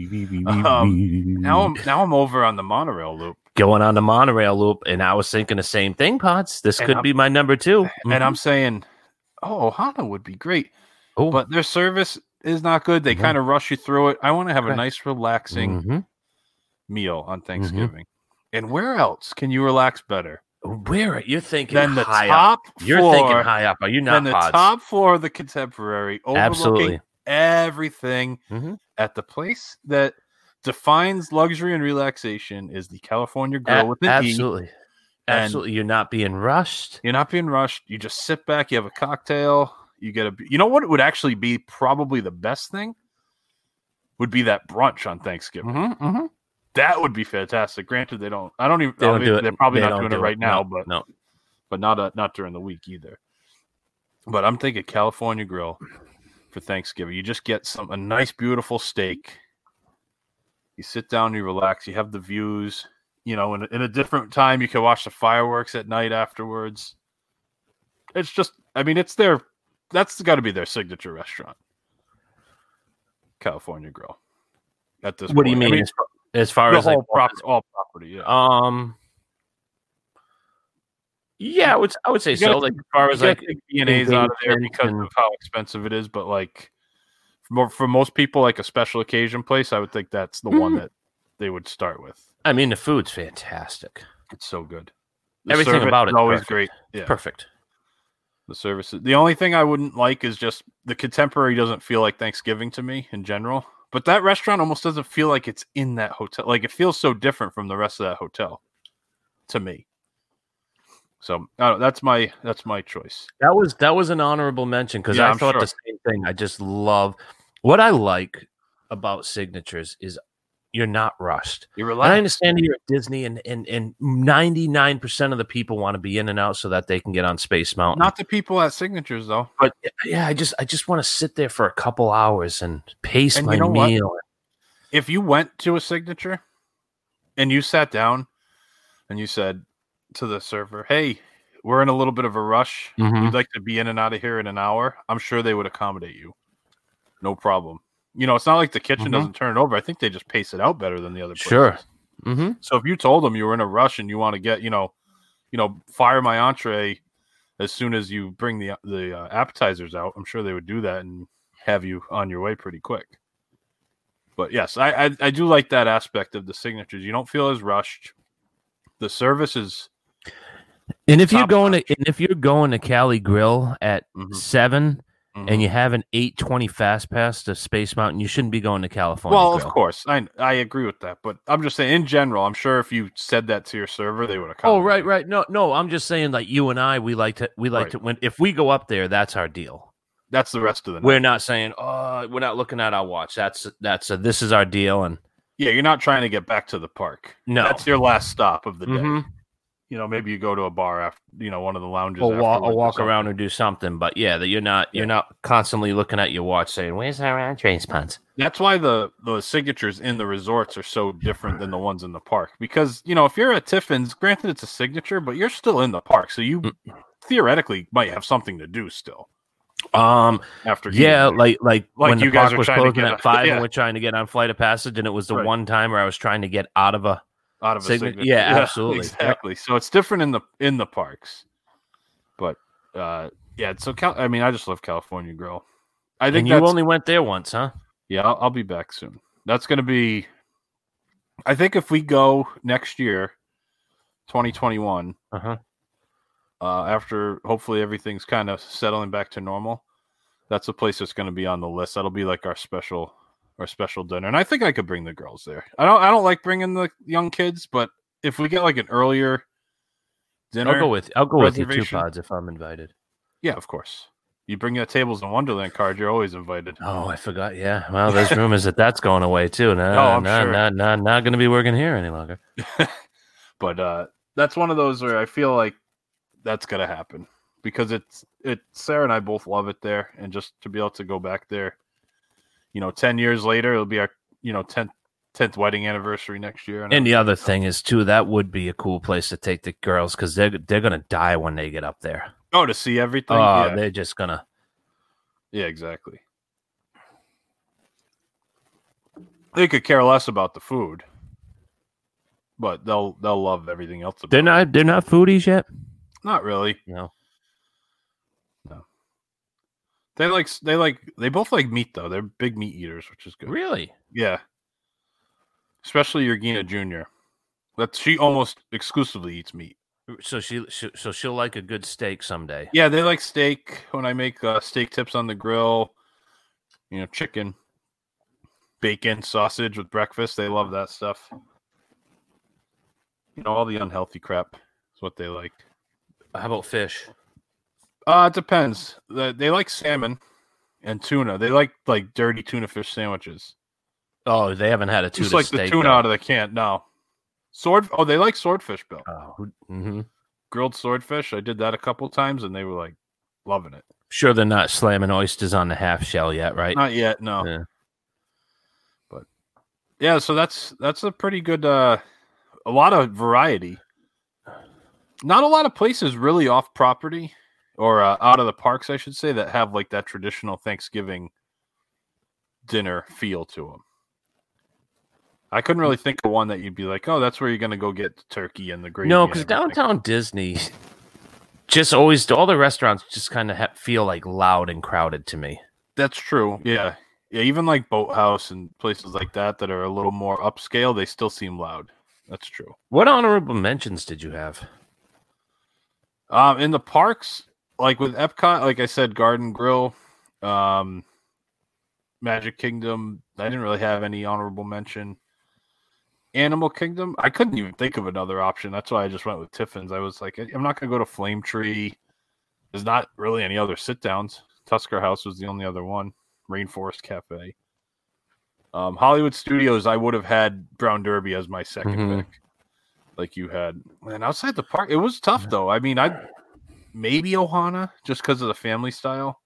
Um, now I'm now I'm over on the monorail loop. Going on the monorail loop, and I was thinking the same thing, Pots. This And could I'm- be my number two. And I'm saying, oh, Ohana would be great. oh, But their service is not good. They Mhm. kind of rush you through it. I want to have a Correct. nice, relaxing Mhm. meal on Thanksgiving. And where else can you relax better Where you're thinking than the high top up? You're floor? thinking high up. Are you not than the Pods? top floor of the Contemporary, overlooking Absolutely. everything Mhm. at the place that defines luxury and relaxation is the California Grill A- with an E. absolutely, And- absolutely. You're not being rushed. You're not being rushed. You just sit back. You have a cocktail. You get a. You know what would actually be probably the best thing would be that brunch on Thanksgiving. Mm-hmm, mm-hmm. That would be fantastic. Granted, they don't. I don't even. They don't oh, do it. They're probably They not don't doing it do right now, No, but no. but not uh, not during the week either. But I'm thinking California Grill for Thanksgiving. You just get some a nice, beautiful steak. You sit down, you relax, you have the views. You know, in a, in a different time, you can watch the fireworks at night afterwards. It's just, I mean, it's their. That's got to be their signature restaurant. California Grill. At this, What do you point. I mean? as, as far the as like whole prop, all property, yeah. um, yeah, I would I would say You so. gotta Like take- as far as You like gotta take B and A's out of there engagement because and- of how expensive it is, but like for, for most people, like a special occasion place, I would think that's the one Mhm. that they would start with. I mean, the food's fantastic. It's so good. The Everything service about is it's always perfect. great. Yeah, Perfect. the service. is- The only thing I wouldn't like is just the Contemporary doesn't feel like Thanksgiving to me in general. But that restaurant almost doesn't feel like it's in that hotel. Like it feels so different from the rest of that hotel to me. So uh, that's my that's my choice. That was that was an honorable mention because Yeah, I I'm thought sure. the same thing. I just love what I like about signatures is you're not rushed. You And I relax. understand you're at Disney and and and ninety-nine percent of the people want to be in and out so that they can get on Space Mountain. Not the people at Signatures though. But yeah, I just I just want to sit there for a couple hours and pace And my you know what? meal. If you went to a Signature and you sat down and you said to the server, "Hey, we're in a little bit of a rush. Mhm. We'd like to be in and out of here in an hour. I'm sure they would accommodate you. No problem. You know, it's not like the kitchen Mhm. doesn't turn it over. I think they just pace it out better than the other places. Sure. Mm-hmm. So if you told them you were in a rush and you want to get, you know, you know, fire my entree as soon as you bring the the uh, appetizers out, I'm sure they would do that and have you on your way pretty quick. But yes, I, I I do like that aspect of the signatures. You don't feel as rushed. The service is, And if you're Top going notch. to and if you're going to Cali Grill at Mhm. seven mhm. and you have an eight twenty fast pass to Space Mountain, you shouldn't be going to California. well, of Grill. course, I I agree with that. But I'm just saying, in general, I'm sure if you said that to your server, they would have. Oh, right, right. No, no. I'm just saying, like you and I, we like to, we like Right. to. When if we go up there, that's our deal. That's the rest of the night. We're not saying, oh, we're not looking at our watch. That's that's a, this is our deal, and Yeah, you're not trying to get back to the park. no, That's your last stop of the day. Mhm. You know, maybe you go to a bar after, you know, one of the lounges. or walk, afterwards or walk something. around or do something. But yeah, that you're not, you're Yeah. not constantly looking at your watch saying, "Where's our entree spots?" That's why the the signatures in the resorts are so different than the ones in the park. Because you know, if you're at Tiffin's, granted it's a signature, but you're still in the park, so you Mm. theoretically might have something to do still Um, after. yeah, eating. like like, Like when you the guys park are was trying to closing get at a- five, yeah. and we're trying to get on Flight of Passage, and it was the Right. one time where I was trying to get out of a. out of a Signa- signature. yeah, absolutely. Yep. exactly. So it's different in the in the parks, but uh, yeah. So Cal- I mean, I just love California Grill. I think And you that's, only went there once, huh? yeah. I'll, I'll be back soon. That's going to be. I think if we go next year, twenty twenty-one, Uh-huh. uh, after hopefully everything's kind of settling back to normal, that's a place that's going to be on the list. That'll be like our special our special dinner, and I think I could bring the girls there. I don't I don't like bringing the young kids, but if we get like an earlier dinner, I'll go with I'll go with you two reservation. pods if I'm invited. Yeah, of course. You bring your Tables in Wonderland card, you're always invited. Oh, I forgot. Yeah. Well, there's rumors that that's going away too. No, Oh, I'm no, sure. no, no, not going to be working here any longer. But uh, that's one of those where I feel like that's gonna happen because it's it. Sarah and I both love it there, and just to be able to go back there, you know, ten years later, it'll be our you know tenth tenth wedding anniversary next year. And the other thing is too, that would be a cool place to take the girls because they're they're gonna die when they get up there. oh, to see everything. Oh, yeah. they're just gonna. yeah, exactly. They could care less about the food, but they'll they'll love everything else. About They're it. not. They're not foodies yet. Not really. No. They like they like they both like meat though. They're big meat eaters, which is good. Really? Yeah. Especially Regina Junior That she almost exclusively eats meat. So she, she so she'll like a good steak someday. Yeah, they like steak. When I make uh, steak tips on the grill, you know, chicken, bacon, sausage with breakfast, they love that stuff. You know, all the unhealthy crap is what they like. How about fish? Uh, it depends. They, they like salmon and tuna. They like like dirty tuna fish sandwiches. Oh, they haven't had a tuna Just like steak. the tuna though. out of the can. No. Sword. Oh, they like swordfish, Bill. Oh, mm-hmm. Grilled swordfish. I did that a couple times, and they were like loving it. Sure, they're not slamming oysters on the half shell yet, right? Not yet, no. Yeah. But yeah, so that's that's a pretty good. Uh, a lot of variety. Not a lot of places really off property or uh, out of the parks, I should say, that have like that traditional Thanksgiving dinner feel to them. I couldn't really think of one that you'd be like, oh, that's where you're going to go get the turkey and the gravy. No, and because everything. downtown Disney just always all the restaurants just kind of ha- feel like loud and crowded to me. That's true. Yeah. Yeah. Even like Boathouse and places like that that are a little more upscale, they still seem loud. That's true. What honorable mentions did you have? Um, in the parks, like with Epcot, like I said, Garden Grill, um, Magic Kingdom, I didn't really have any honorable mention. Animal Kingdom, I couldn't even think of another option. That's why I just went with Tiffin's. I was like, I'm not going to go to Flame Tree. There's not really any other sit downs. Tusker House was the only other one. Rainforest Cafe. Um, Hollywood Studios, I would have had Brown Derby as my second Mhm. pick, like you had. And outside the park, it was tough though. I mean, I maybe Ohana just because of the family style,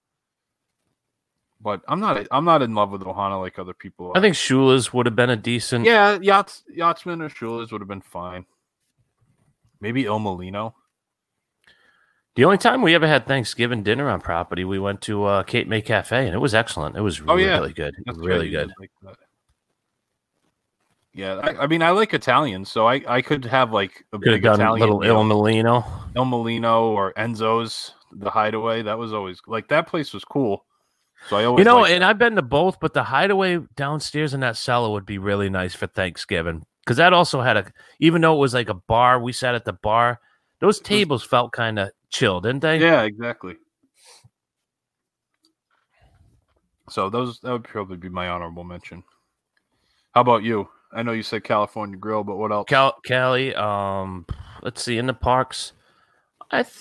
but I'm not. I'm not in love with Ohana like other people are. I think Shula's would have been a decent. Yeah, yachts, Yachtsman or Shula's would have been fine. Maybe Il Molino. The only time we ever had Thanksgiving dinner on property, we went to uh, Cape May Cafe, and it was excellent. It was Oh, really yeah. good. That's really right, you good. did like that. Yeah, I, I mean, I like Italian, so I, I could have like a Could have big done a Italian little meal. Il Molino. El Molino or Enzo's, the Hideaway. That was always like that place was cool. So I always You know, liked and that. I've been to both, but the Hideaway downstairs in that cellar would be really nice for Thanksgiving because that also had a. Even though it was like a bar, we sat at the bar. Those tables felt kind of chill, didn't they? Yeah, exactly. So those that would probably be my honorable mention. How about you? I know you said California Grill, but what else? Cal- Cali, um, let's see, in the parks, I th-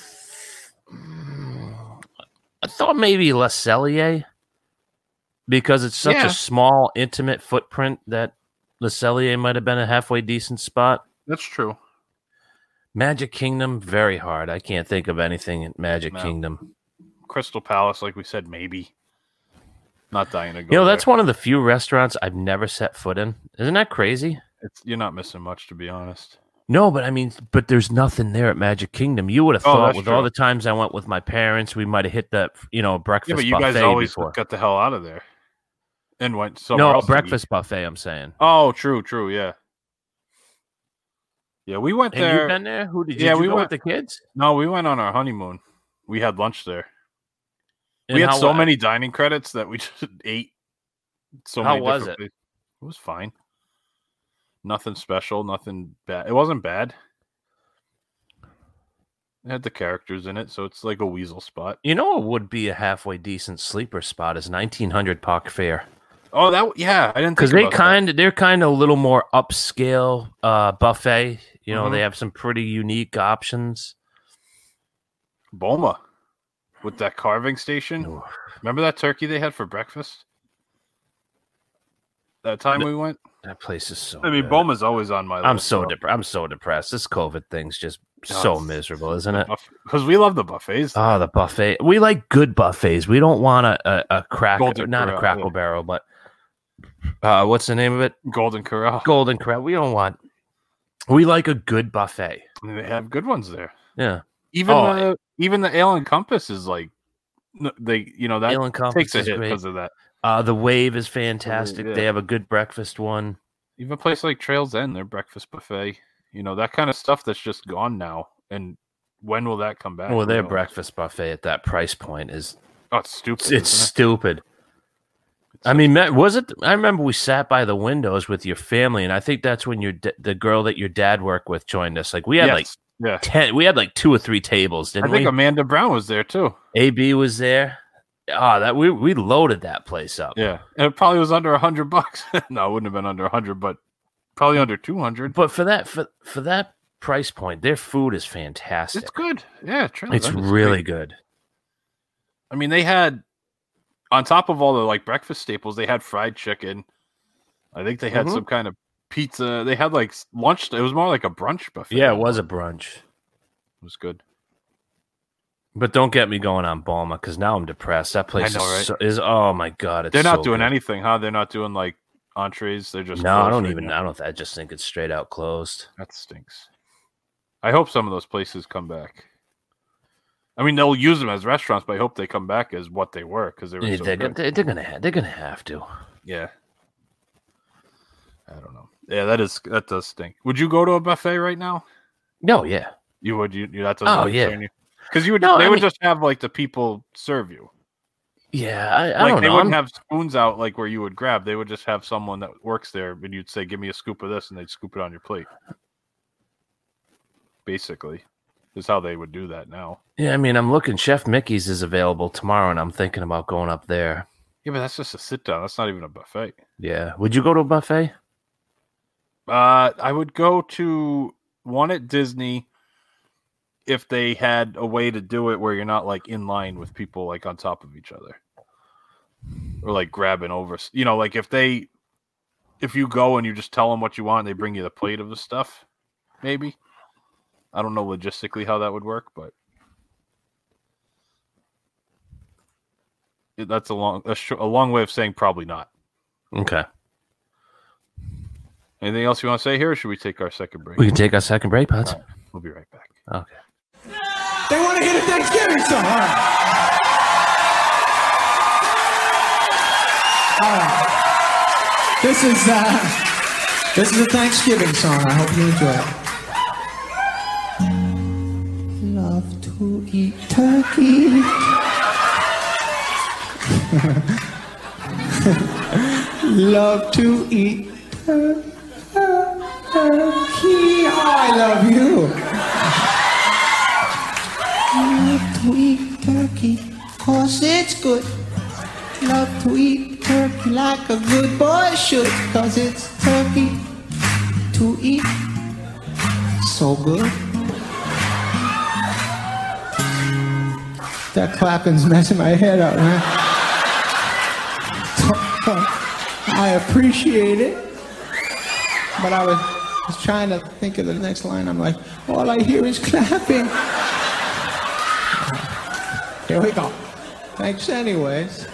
I thought maybe Le Cellier because it's such Yeah. a small, intimate footprint that Le Cellier might have been a halfway decent spot. That's true. Magic Kingdom, very hard. I can't think of anything at Magic No. Kingdom. Crystal Palace, like we said, maybe. Not dying to go. You know, there. that's one of the few restaurants I've never set foot in. Isn't that crazy? It's, you're not missing much, to be honest. No, but I mean, but there's nothing there at Magic Kingdom. You would have Oh, thought that's with true. all the times I went with my parents, we might have hit that, you know, breakfast Yeah, but you buffet guys always before. got the hell out of there and went somewhere No, else to eat. breakfast buffet, I'm saying. Oh, true, true, yeah. Yeah, we went And there. you've been there? Who did you, Yeah, did you we go went- with the kids? No, we went on our honeymoon. We had lunch there. And we had how so wa- many dining credits that we just ate so How many was different it? places. It was fine. Nothing special, nothing bad. It wasn't bad. It had the characters in it, so it's like a weasel spot. You know, it would be a halfway decent sleeper spot is nineteen hundred Park Fair. Oh, that yeah, I didn't Because think they about that. kind of they're kind of a little more upscale uh, buffet. You know, Mhm. they have some pretty unique options. Boma with that carving station. Remember that turkey they had for breakfast? That time The- we went. That place is so. I mean, good. Boma's always on my list. I'm so dep- I'm so depressed. This COVID thing's just so it's- miserable, isn't it? because we love the buffets. Oh, the buffet. We like good buffets. We don't want a a, a crack, Golden not Corral, a Crackle yeah. Barrel, but uh, what's the name of it? Golden Corral. Golden Corral. We don't want. We like a good buffet. I mean, they have good ones there. Yeah. Even Oh, the even the Ale and Compass is like n- they you know that Ale and Compass takes a is hit great. because of that. Uh, the Wave is fantastic. yeah. They have a good breakfast one. Even a place like Trails End, their breakfast buffet, you know that kind of stuff that's just gone now. And when will that come back? Well, their Who knows? breakfast buffet at that price point is Oh, it's stupid. it's isn't it? stupid. I mean, ma- was it? I remember we sat by the windows with your family, and I think that's when your d- the girl that your dad worked with joined us. Like we had like Yes. yeah. ten, we had like two or three tables, I didn't think we? Amanda Brown was there too. A B was there. Ah, that we we loaded that place up. Yeah, and it probably was under a hundred bucks. No, it wouldn't have been under a hundred, but probably under two hundred. But for that for for that price point, their food is fantastic. It's good. Yeah, Trails It's End is really great. good. I mean, they had on top of all the like breakfast staples, they had fried chicken. I think they had Mhm. some kind of pizza. They had like s- lunch. It was more like a brunch buffet. Yeah, it was a brunch. It was good. But don't get me going on Balma because now I'm depressed. That place know, is, right? so, is oh my god, it's They're not so doing good. anything, huh? They're not doing like entrees. They're just No, I closed don't right even. now. I don't. I just think it's straight out closed. That stinks. I hope some of those places come back. I mean, they'll use them as restaurants, but I hope they come back as what they were because they were Yeah, so they're, good. they're, they're gonna. Ha- they're gonna have to. Yeah. I don't know. Yeah, that is that does stink. Would you go to a buffet right now? No, yeah. You would. You, you that doesn't Oh, yeah. Because you would. No, they I would mean- just have like the people serve you. Yeah, I, I Like don't they know. wouldn't I'm- have spoons out like where you would grab. They would just have someone that works there, and you'd say, "Give me a scoop of this," and they'd scoop it on your plate. Basically, is how they would do that now. Yeah, I mean, I'm looking. Chef Mickey's is available tomorrow, and I'm thinking about going up there. Yeah, but that's just a sit down. That's not even a buffet. Yeah. Would you go to a buffet? Uh, I would go to one at Disney if they had a way to do it where you're not like in line with people like on top of each other or like grabbing over. You know, like if they, if you go and you just tell them what you want, and they bring you the plate of the stuff. Maybe. I don't know logistically how that would work, but it- that's a long a, sh- a long way of saying probably not. Okay. Anything else you want to say here, or should we take our second break? We can take our second break, Pots. We'll be right back. Okay. They want to hear the Thanksgiving song. All right. All right. This is uh, this is a Thanksgiving song. I hope you enjoy it. Love to eat turkey. Love to eat turkey. Oh, I love you. Love to eat turkey, cause it's good. Love to eat turkey like a good boy should, cause it's turkey to eat. So good. That clapping's messing my head up, man. I appreciate it, but I was, was trying to think of the next line. I'm like, all I hear is clapping. Here we go. Thanks anyways.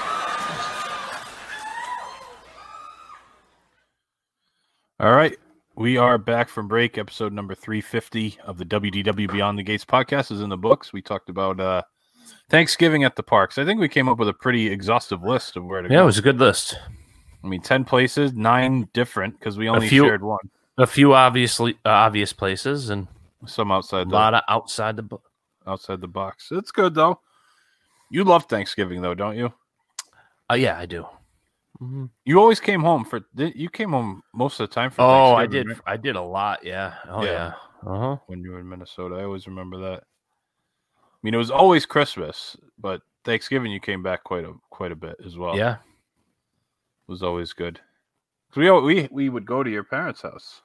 All right. We are back from break. Episode number three fifty of the W D W Beyond the Gates podcast is in the books. We talked about uh, Thanksgiving at the parks. I think we came up with a pretty exhaustive list of where to Yeah, go. it was a good list. I mean, ten places, nine different, because we only few- shared one. A few obviously uh, obvious places and Some outside a the, lot of outside the book. outside the box. It's good, though. You love Thanksgiving, though, don't you? Uh, yeah, I do. You always came home for. You came home most of the time for. Oh, I Thanksgiving, did. right? I did a lot. Yeah. Oh, Yeah. yeah. Uh huh. When you were in Minnesota, I always remember that. I mean, it was always Christmas, but Thanksgiving you came back quite a quite a bit as well. Yeah. It was always good. We al- we we would go to your parents' house.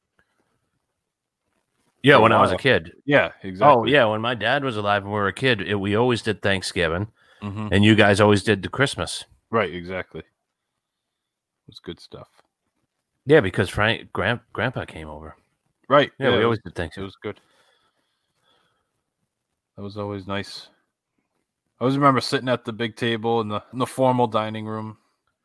Yeah, For a when I was a while. kid. Yeah, exactly. Oh, yeah. When my dad was alive and we were a kid, it, we always did Thanksgiving, Mhm. and you guys always did the Christmas. Right, exactly. It was good stuff. Yeah, because Frank Grand, Grandpa came over. Right. Yeah, we it always was, did it Thanksgiving. was good. That was always nice. I always remember sitting at the big table in the in the formal dining room.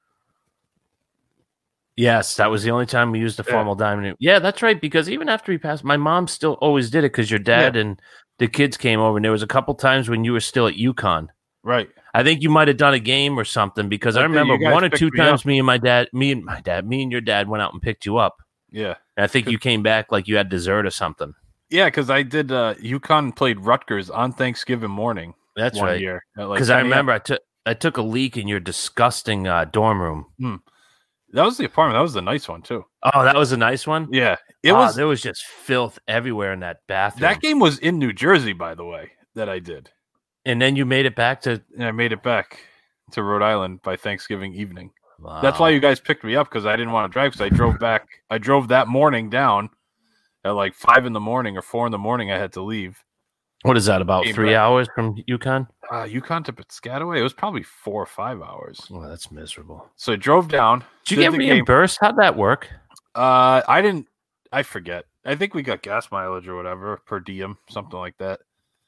Yes, that was the only time we used the Yeah. formal dining room. Yeah, that's right. Because even after he passed, my mom still always did it because your dad and the kids came over, and there was a couple times when you were still at UConn. Right. I think you might have done a game or something because I I think remember you guys one or picked two me times up. me and my dad, me and my dad, me and your dad went out and picked you up. Yeah. And I think you came back like you had dessert or something. Yeah, because I did. Uh, UConn played Rutgers on Thanksgiving morning. That's one right. year at, like, Because I ten a m. remember I took I took a leak in your disgusting uh, dorm room. That was the apartment. That was the nice one too. Oh, that was a nice one. Yeah, it Oh, was. There was just filth everywhere in that bathroom. That game was in New Jersey, by the way. That I did, and then you made it back to. and I made it back to Rhode Island by Thanksgiving evening. Wow. That's why you guys picked me up because I didn't want to drive. Because I drove back. I drove that morning down at like five in the morning or four in the morning. I had to leave. What is that? About Came three back. hours from UConn? Uh, UConn to Piscataway. It was probably four or five hours. Oh, that's miserable. So I drove down. Did you get the game. reimbursed? How'd that work? Uh, I didn't. I forget. I think we got gas mileage or whatever per diem, something like that.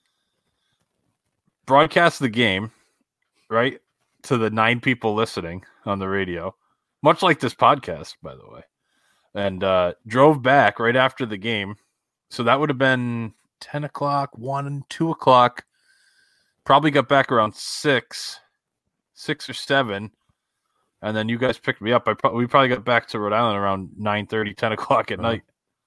Broadcast the game, right, to the nine people listening on the radio, much like this podcast, by the way, and uh, drove back right after the game. So that would have been ten o'clock, one and two o'clock. Probably got back around six, six or seven. And then you guys picked me up. I pro- we probably got back to Rhode Island around nine thirty, ten o'clock at Oh. night.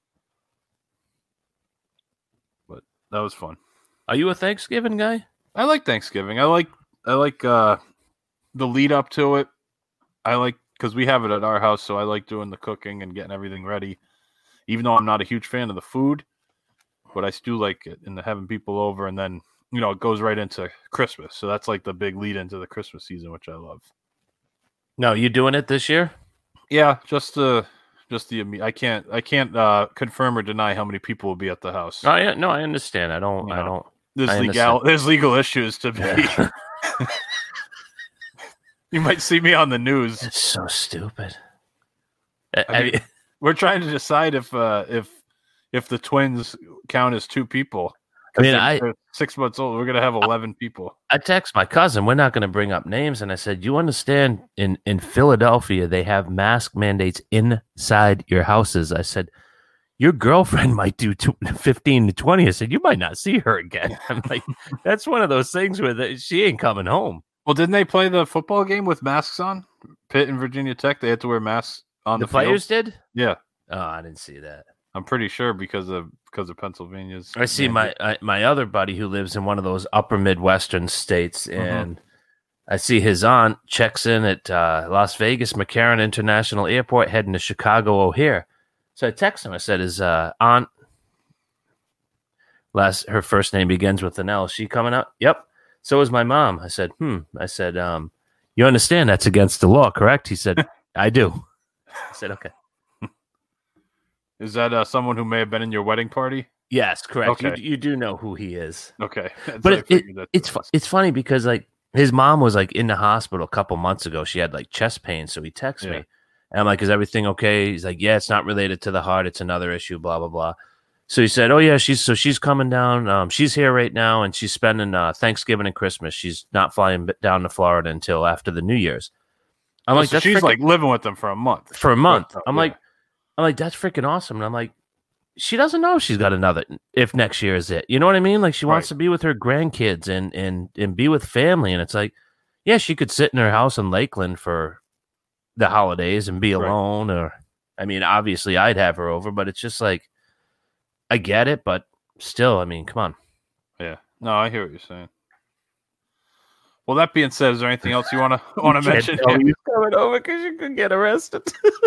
But that was fun. Are you a Thanksgiving guy? I like Thanksgiving. I like I like uh, the lead up to it. I like because we have it at our house, so I like doing the cooking and getting everything ready. Even though I'm not a huge fan of the food, but I still like it and having people over, and then you know it goes right into Christmas. So that's like the big lead into the Christmas season, which I love. No, you doing it this year? Yeah, just the just the imme- I can't I can't uh, confirm or deny how many people will be at the house. Oh, yeah, no, I understand. I don't. You I know, don't. There's I legal understand. there's legal issues to be. Yeah. You might see me on the news. It's so stupid. I, I mean, we're trying to decide if uh, if if the twins count as two people. I mean, They're- I- they're six months old. We're gonna have eleven people. I text my cousin. We're not going to bring up names, and I said, "You understand? In in Philadelphia, they have mask mandates inside your houses." I said, your girlfriend might do two, fifteen to twenty. I said, you might not see her again. I'm like, that's one of those things where the, she ain't coming home. Well, didn't they play the football game with masks on? Pitt and Virginia Tech, they had to wear masks on The the, players field. did? Yeah, Oh, I didn't see that. I'm pretty sure because of because of Pennsylvania's. I see my I, my other buddy who lives in one of those upper Midwestern states, and I see his aunt checks in at uh, Las Vegas McCarran International Airport, heading to Chicago O'Hare. So I text him. I said, "His uh, aunt, last her first name begins with an L. Is she coming out?" Yep. So is my mom. I said, "Hmm." I said, um, "You understand that's against the law, correct?" He said, "I do." I said, "Okay." Is that uh, someone who may have been in your wedding party? Yes, correct. Okay. You, you do know who he is. Okay, But I it, it, figured that's it's what fu- it was. it's funny because like his mom was like in the hospital a couple months ago. She had like chest pain, so he texts Yeah. me, and I'm like, "Is everything okay?" He's like, "Yeah, it's not related to the heart. It's another issue." Blah blah blah. So he said, "Oh yeah, she's so she's coming down. Um, she's here right now, and she's spending uh, Thanksgiving and Christmas. She's not flying b- down to Florida until after the New Year's." I'm Oh, like, so "That's she's frickin- like living with them for a month. for a month." Oh, I'm yeah. like, I'm like, "That's freaking awesome." And I'm like, she doesn't know she's got another if next year is it. You know what I mean? Like she wants Right. to be with her grandkids and and and be with family. And it's like, yeah, she could sit in her house in Lakeland for the holidays and be Right. alone. Or I mean, obviously I'd have her over, but it's just like I get it, but still, I mean, come on. Yeah, no, I hear what you're saying. Well, that being said, is there anything else you want to want to mention? He's coming over because you could get arrested.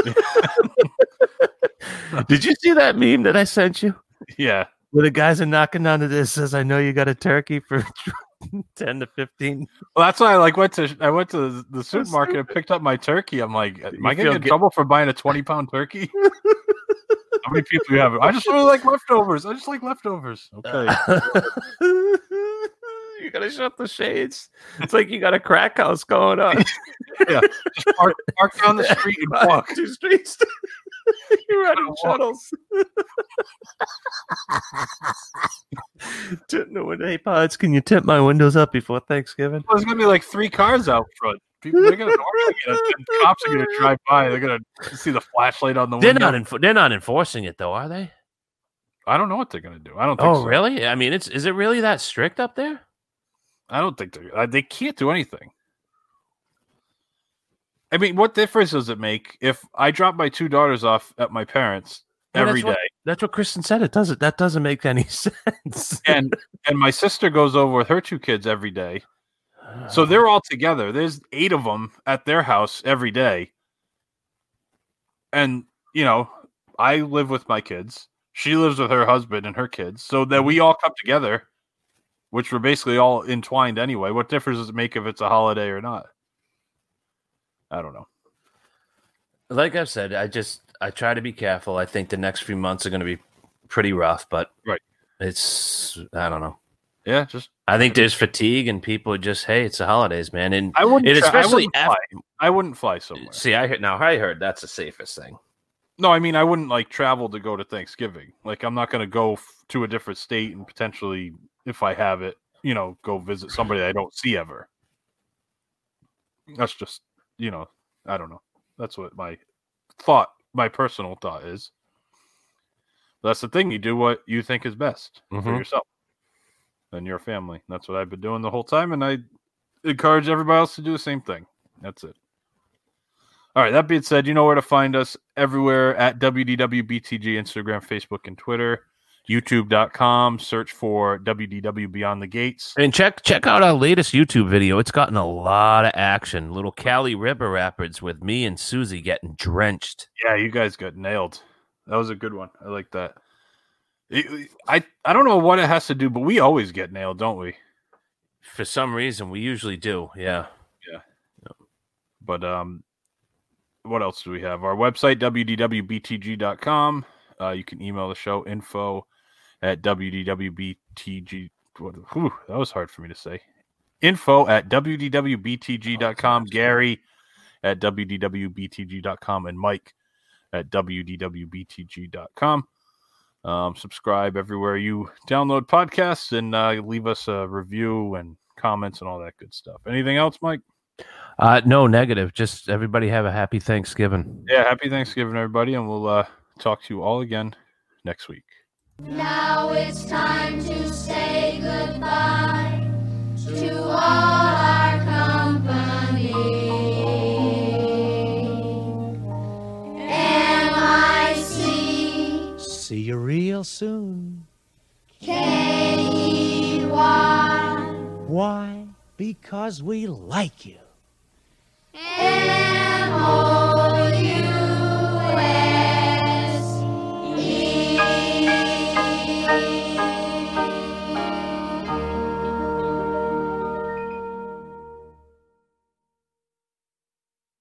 Did you see that meme that I sent you? Yeah, Where the guys are knocking on the door says, "I know you got a turkey for ten to fifteen." well, that's why I like went to I went to the supermarket and picked up my turkey. I'm like, am I You gonna feel get in gu- trouble for buying a twenty pound turkey? How many people you have? I just really like leftovers. I just like leftovers. Okay. You gotta shut the shades. It's like you got a crack house going on. Yeah, just park, park down the street and walk. Two streets. You're running Walk. shuttles. Tip the window. Hey, Pods, can you tip my windows up before Thanksgiving? There's gonna be like three cars out front. People, they're gonna, they're gonna and cops are gonna drive by. They're gonna see the flashlight on the They're window. not. Enf- they're not enforcing it, though, are they? I don't know what they're gonna do. I don't think. Oh, so. really? I mean, it's is it really that strict up there? I don't think they. Uh, they can't do anything. I mean, what difference does it make if I drop my two daughters off at my parents' Yeah, every that's what- day, That's what Kristen said. It doesn't. That doesn't make any sense. and and my sister goes over with her two kids every day, so they're all together. There's eight of them at their house every day, and you know, I live with my kids. She lives with her husband and her kids, so that we all come together, which we're basically all entwined anyway. What difference does it make if it's a holiday or not? I don't know. Like I've said, I just I try to be careful. I think the next few months are going to be pretty rough, but Right. it's I don't know. Yeah, just I think there's fatigue and people are just hey, it's the holidays, man. And I wouldn't. it tra- I especially wouldn't after, fly. I wouldn't fly somewhere. see, I heard now I heard that's the safest thing. No, I mean I wouldn't like travel to go to Thanksgiving. Like I'm not going to go f- to a different state and potentially, if I have it, you know, go visit somebody I don't see ever. That's just, you know, I don't know. That's what my thought, my personal thought is. That's the thing. You do what you think is best for Mhm. yourself and your family. That's what I've been doing the whole time, and I encourage everybody else to do the same thing. That's it. All right. That being said, you know where to find us everywhere at W D W B T G, Instagram, Facebook, and Twitter. YouTube dot com. Search for W D W Beyond the Gates. And check check out our latest YouTube video. It's gotten a lot of action. Little Cali River Rapids with me and Susie getting drenched. Yeah, you guys got nailed. That was a good one. I like that. It- I I don't know what it has to do, but we always get nailed, don't we? For some reason, we usually do. Yeah. But um, what else do we have? Our website, W D W B T G dot com. Uh, you can email the show, info at W D W B T G. What, whew, that was hard for me to say. Info at W D W B T G dot com. Gary at W D W B T G dot com. And Mike at W D W B T G dot com. Um, subscribe everywhere you download podcasts and uh, leave us a review and comments and all that good stuff. Anything else, Mike? Uh, no, negative. Just everybody have a happy Thanksgiving. Yeah, happy Thanksgiving, everybody, and we'll uh, talk to you all again next week. Now it's time to say goodbye to all our company. M I C See you real soon. K E Y Why? Because we like you. M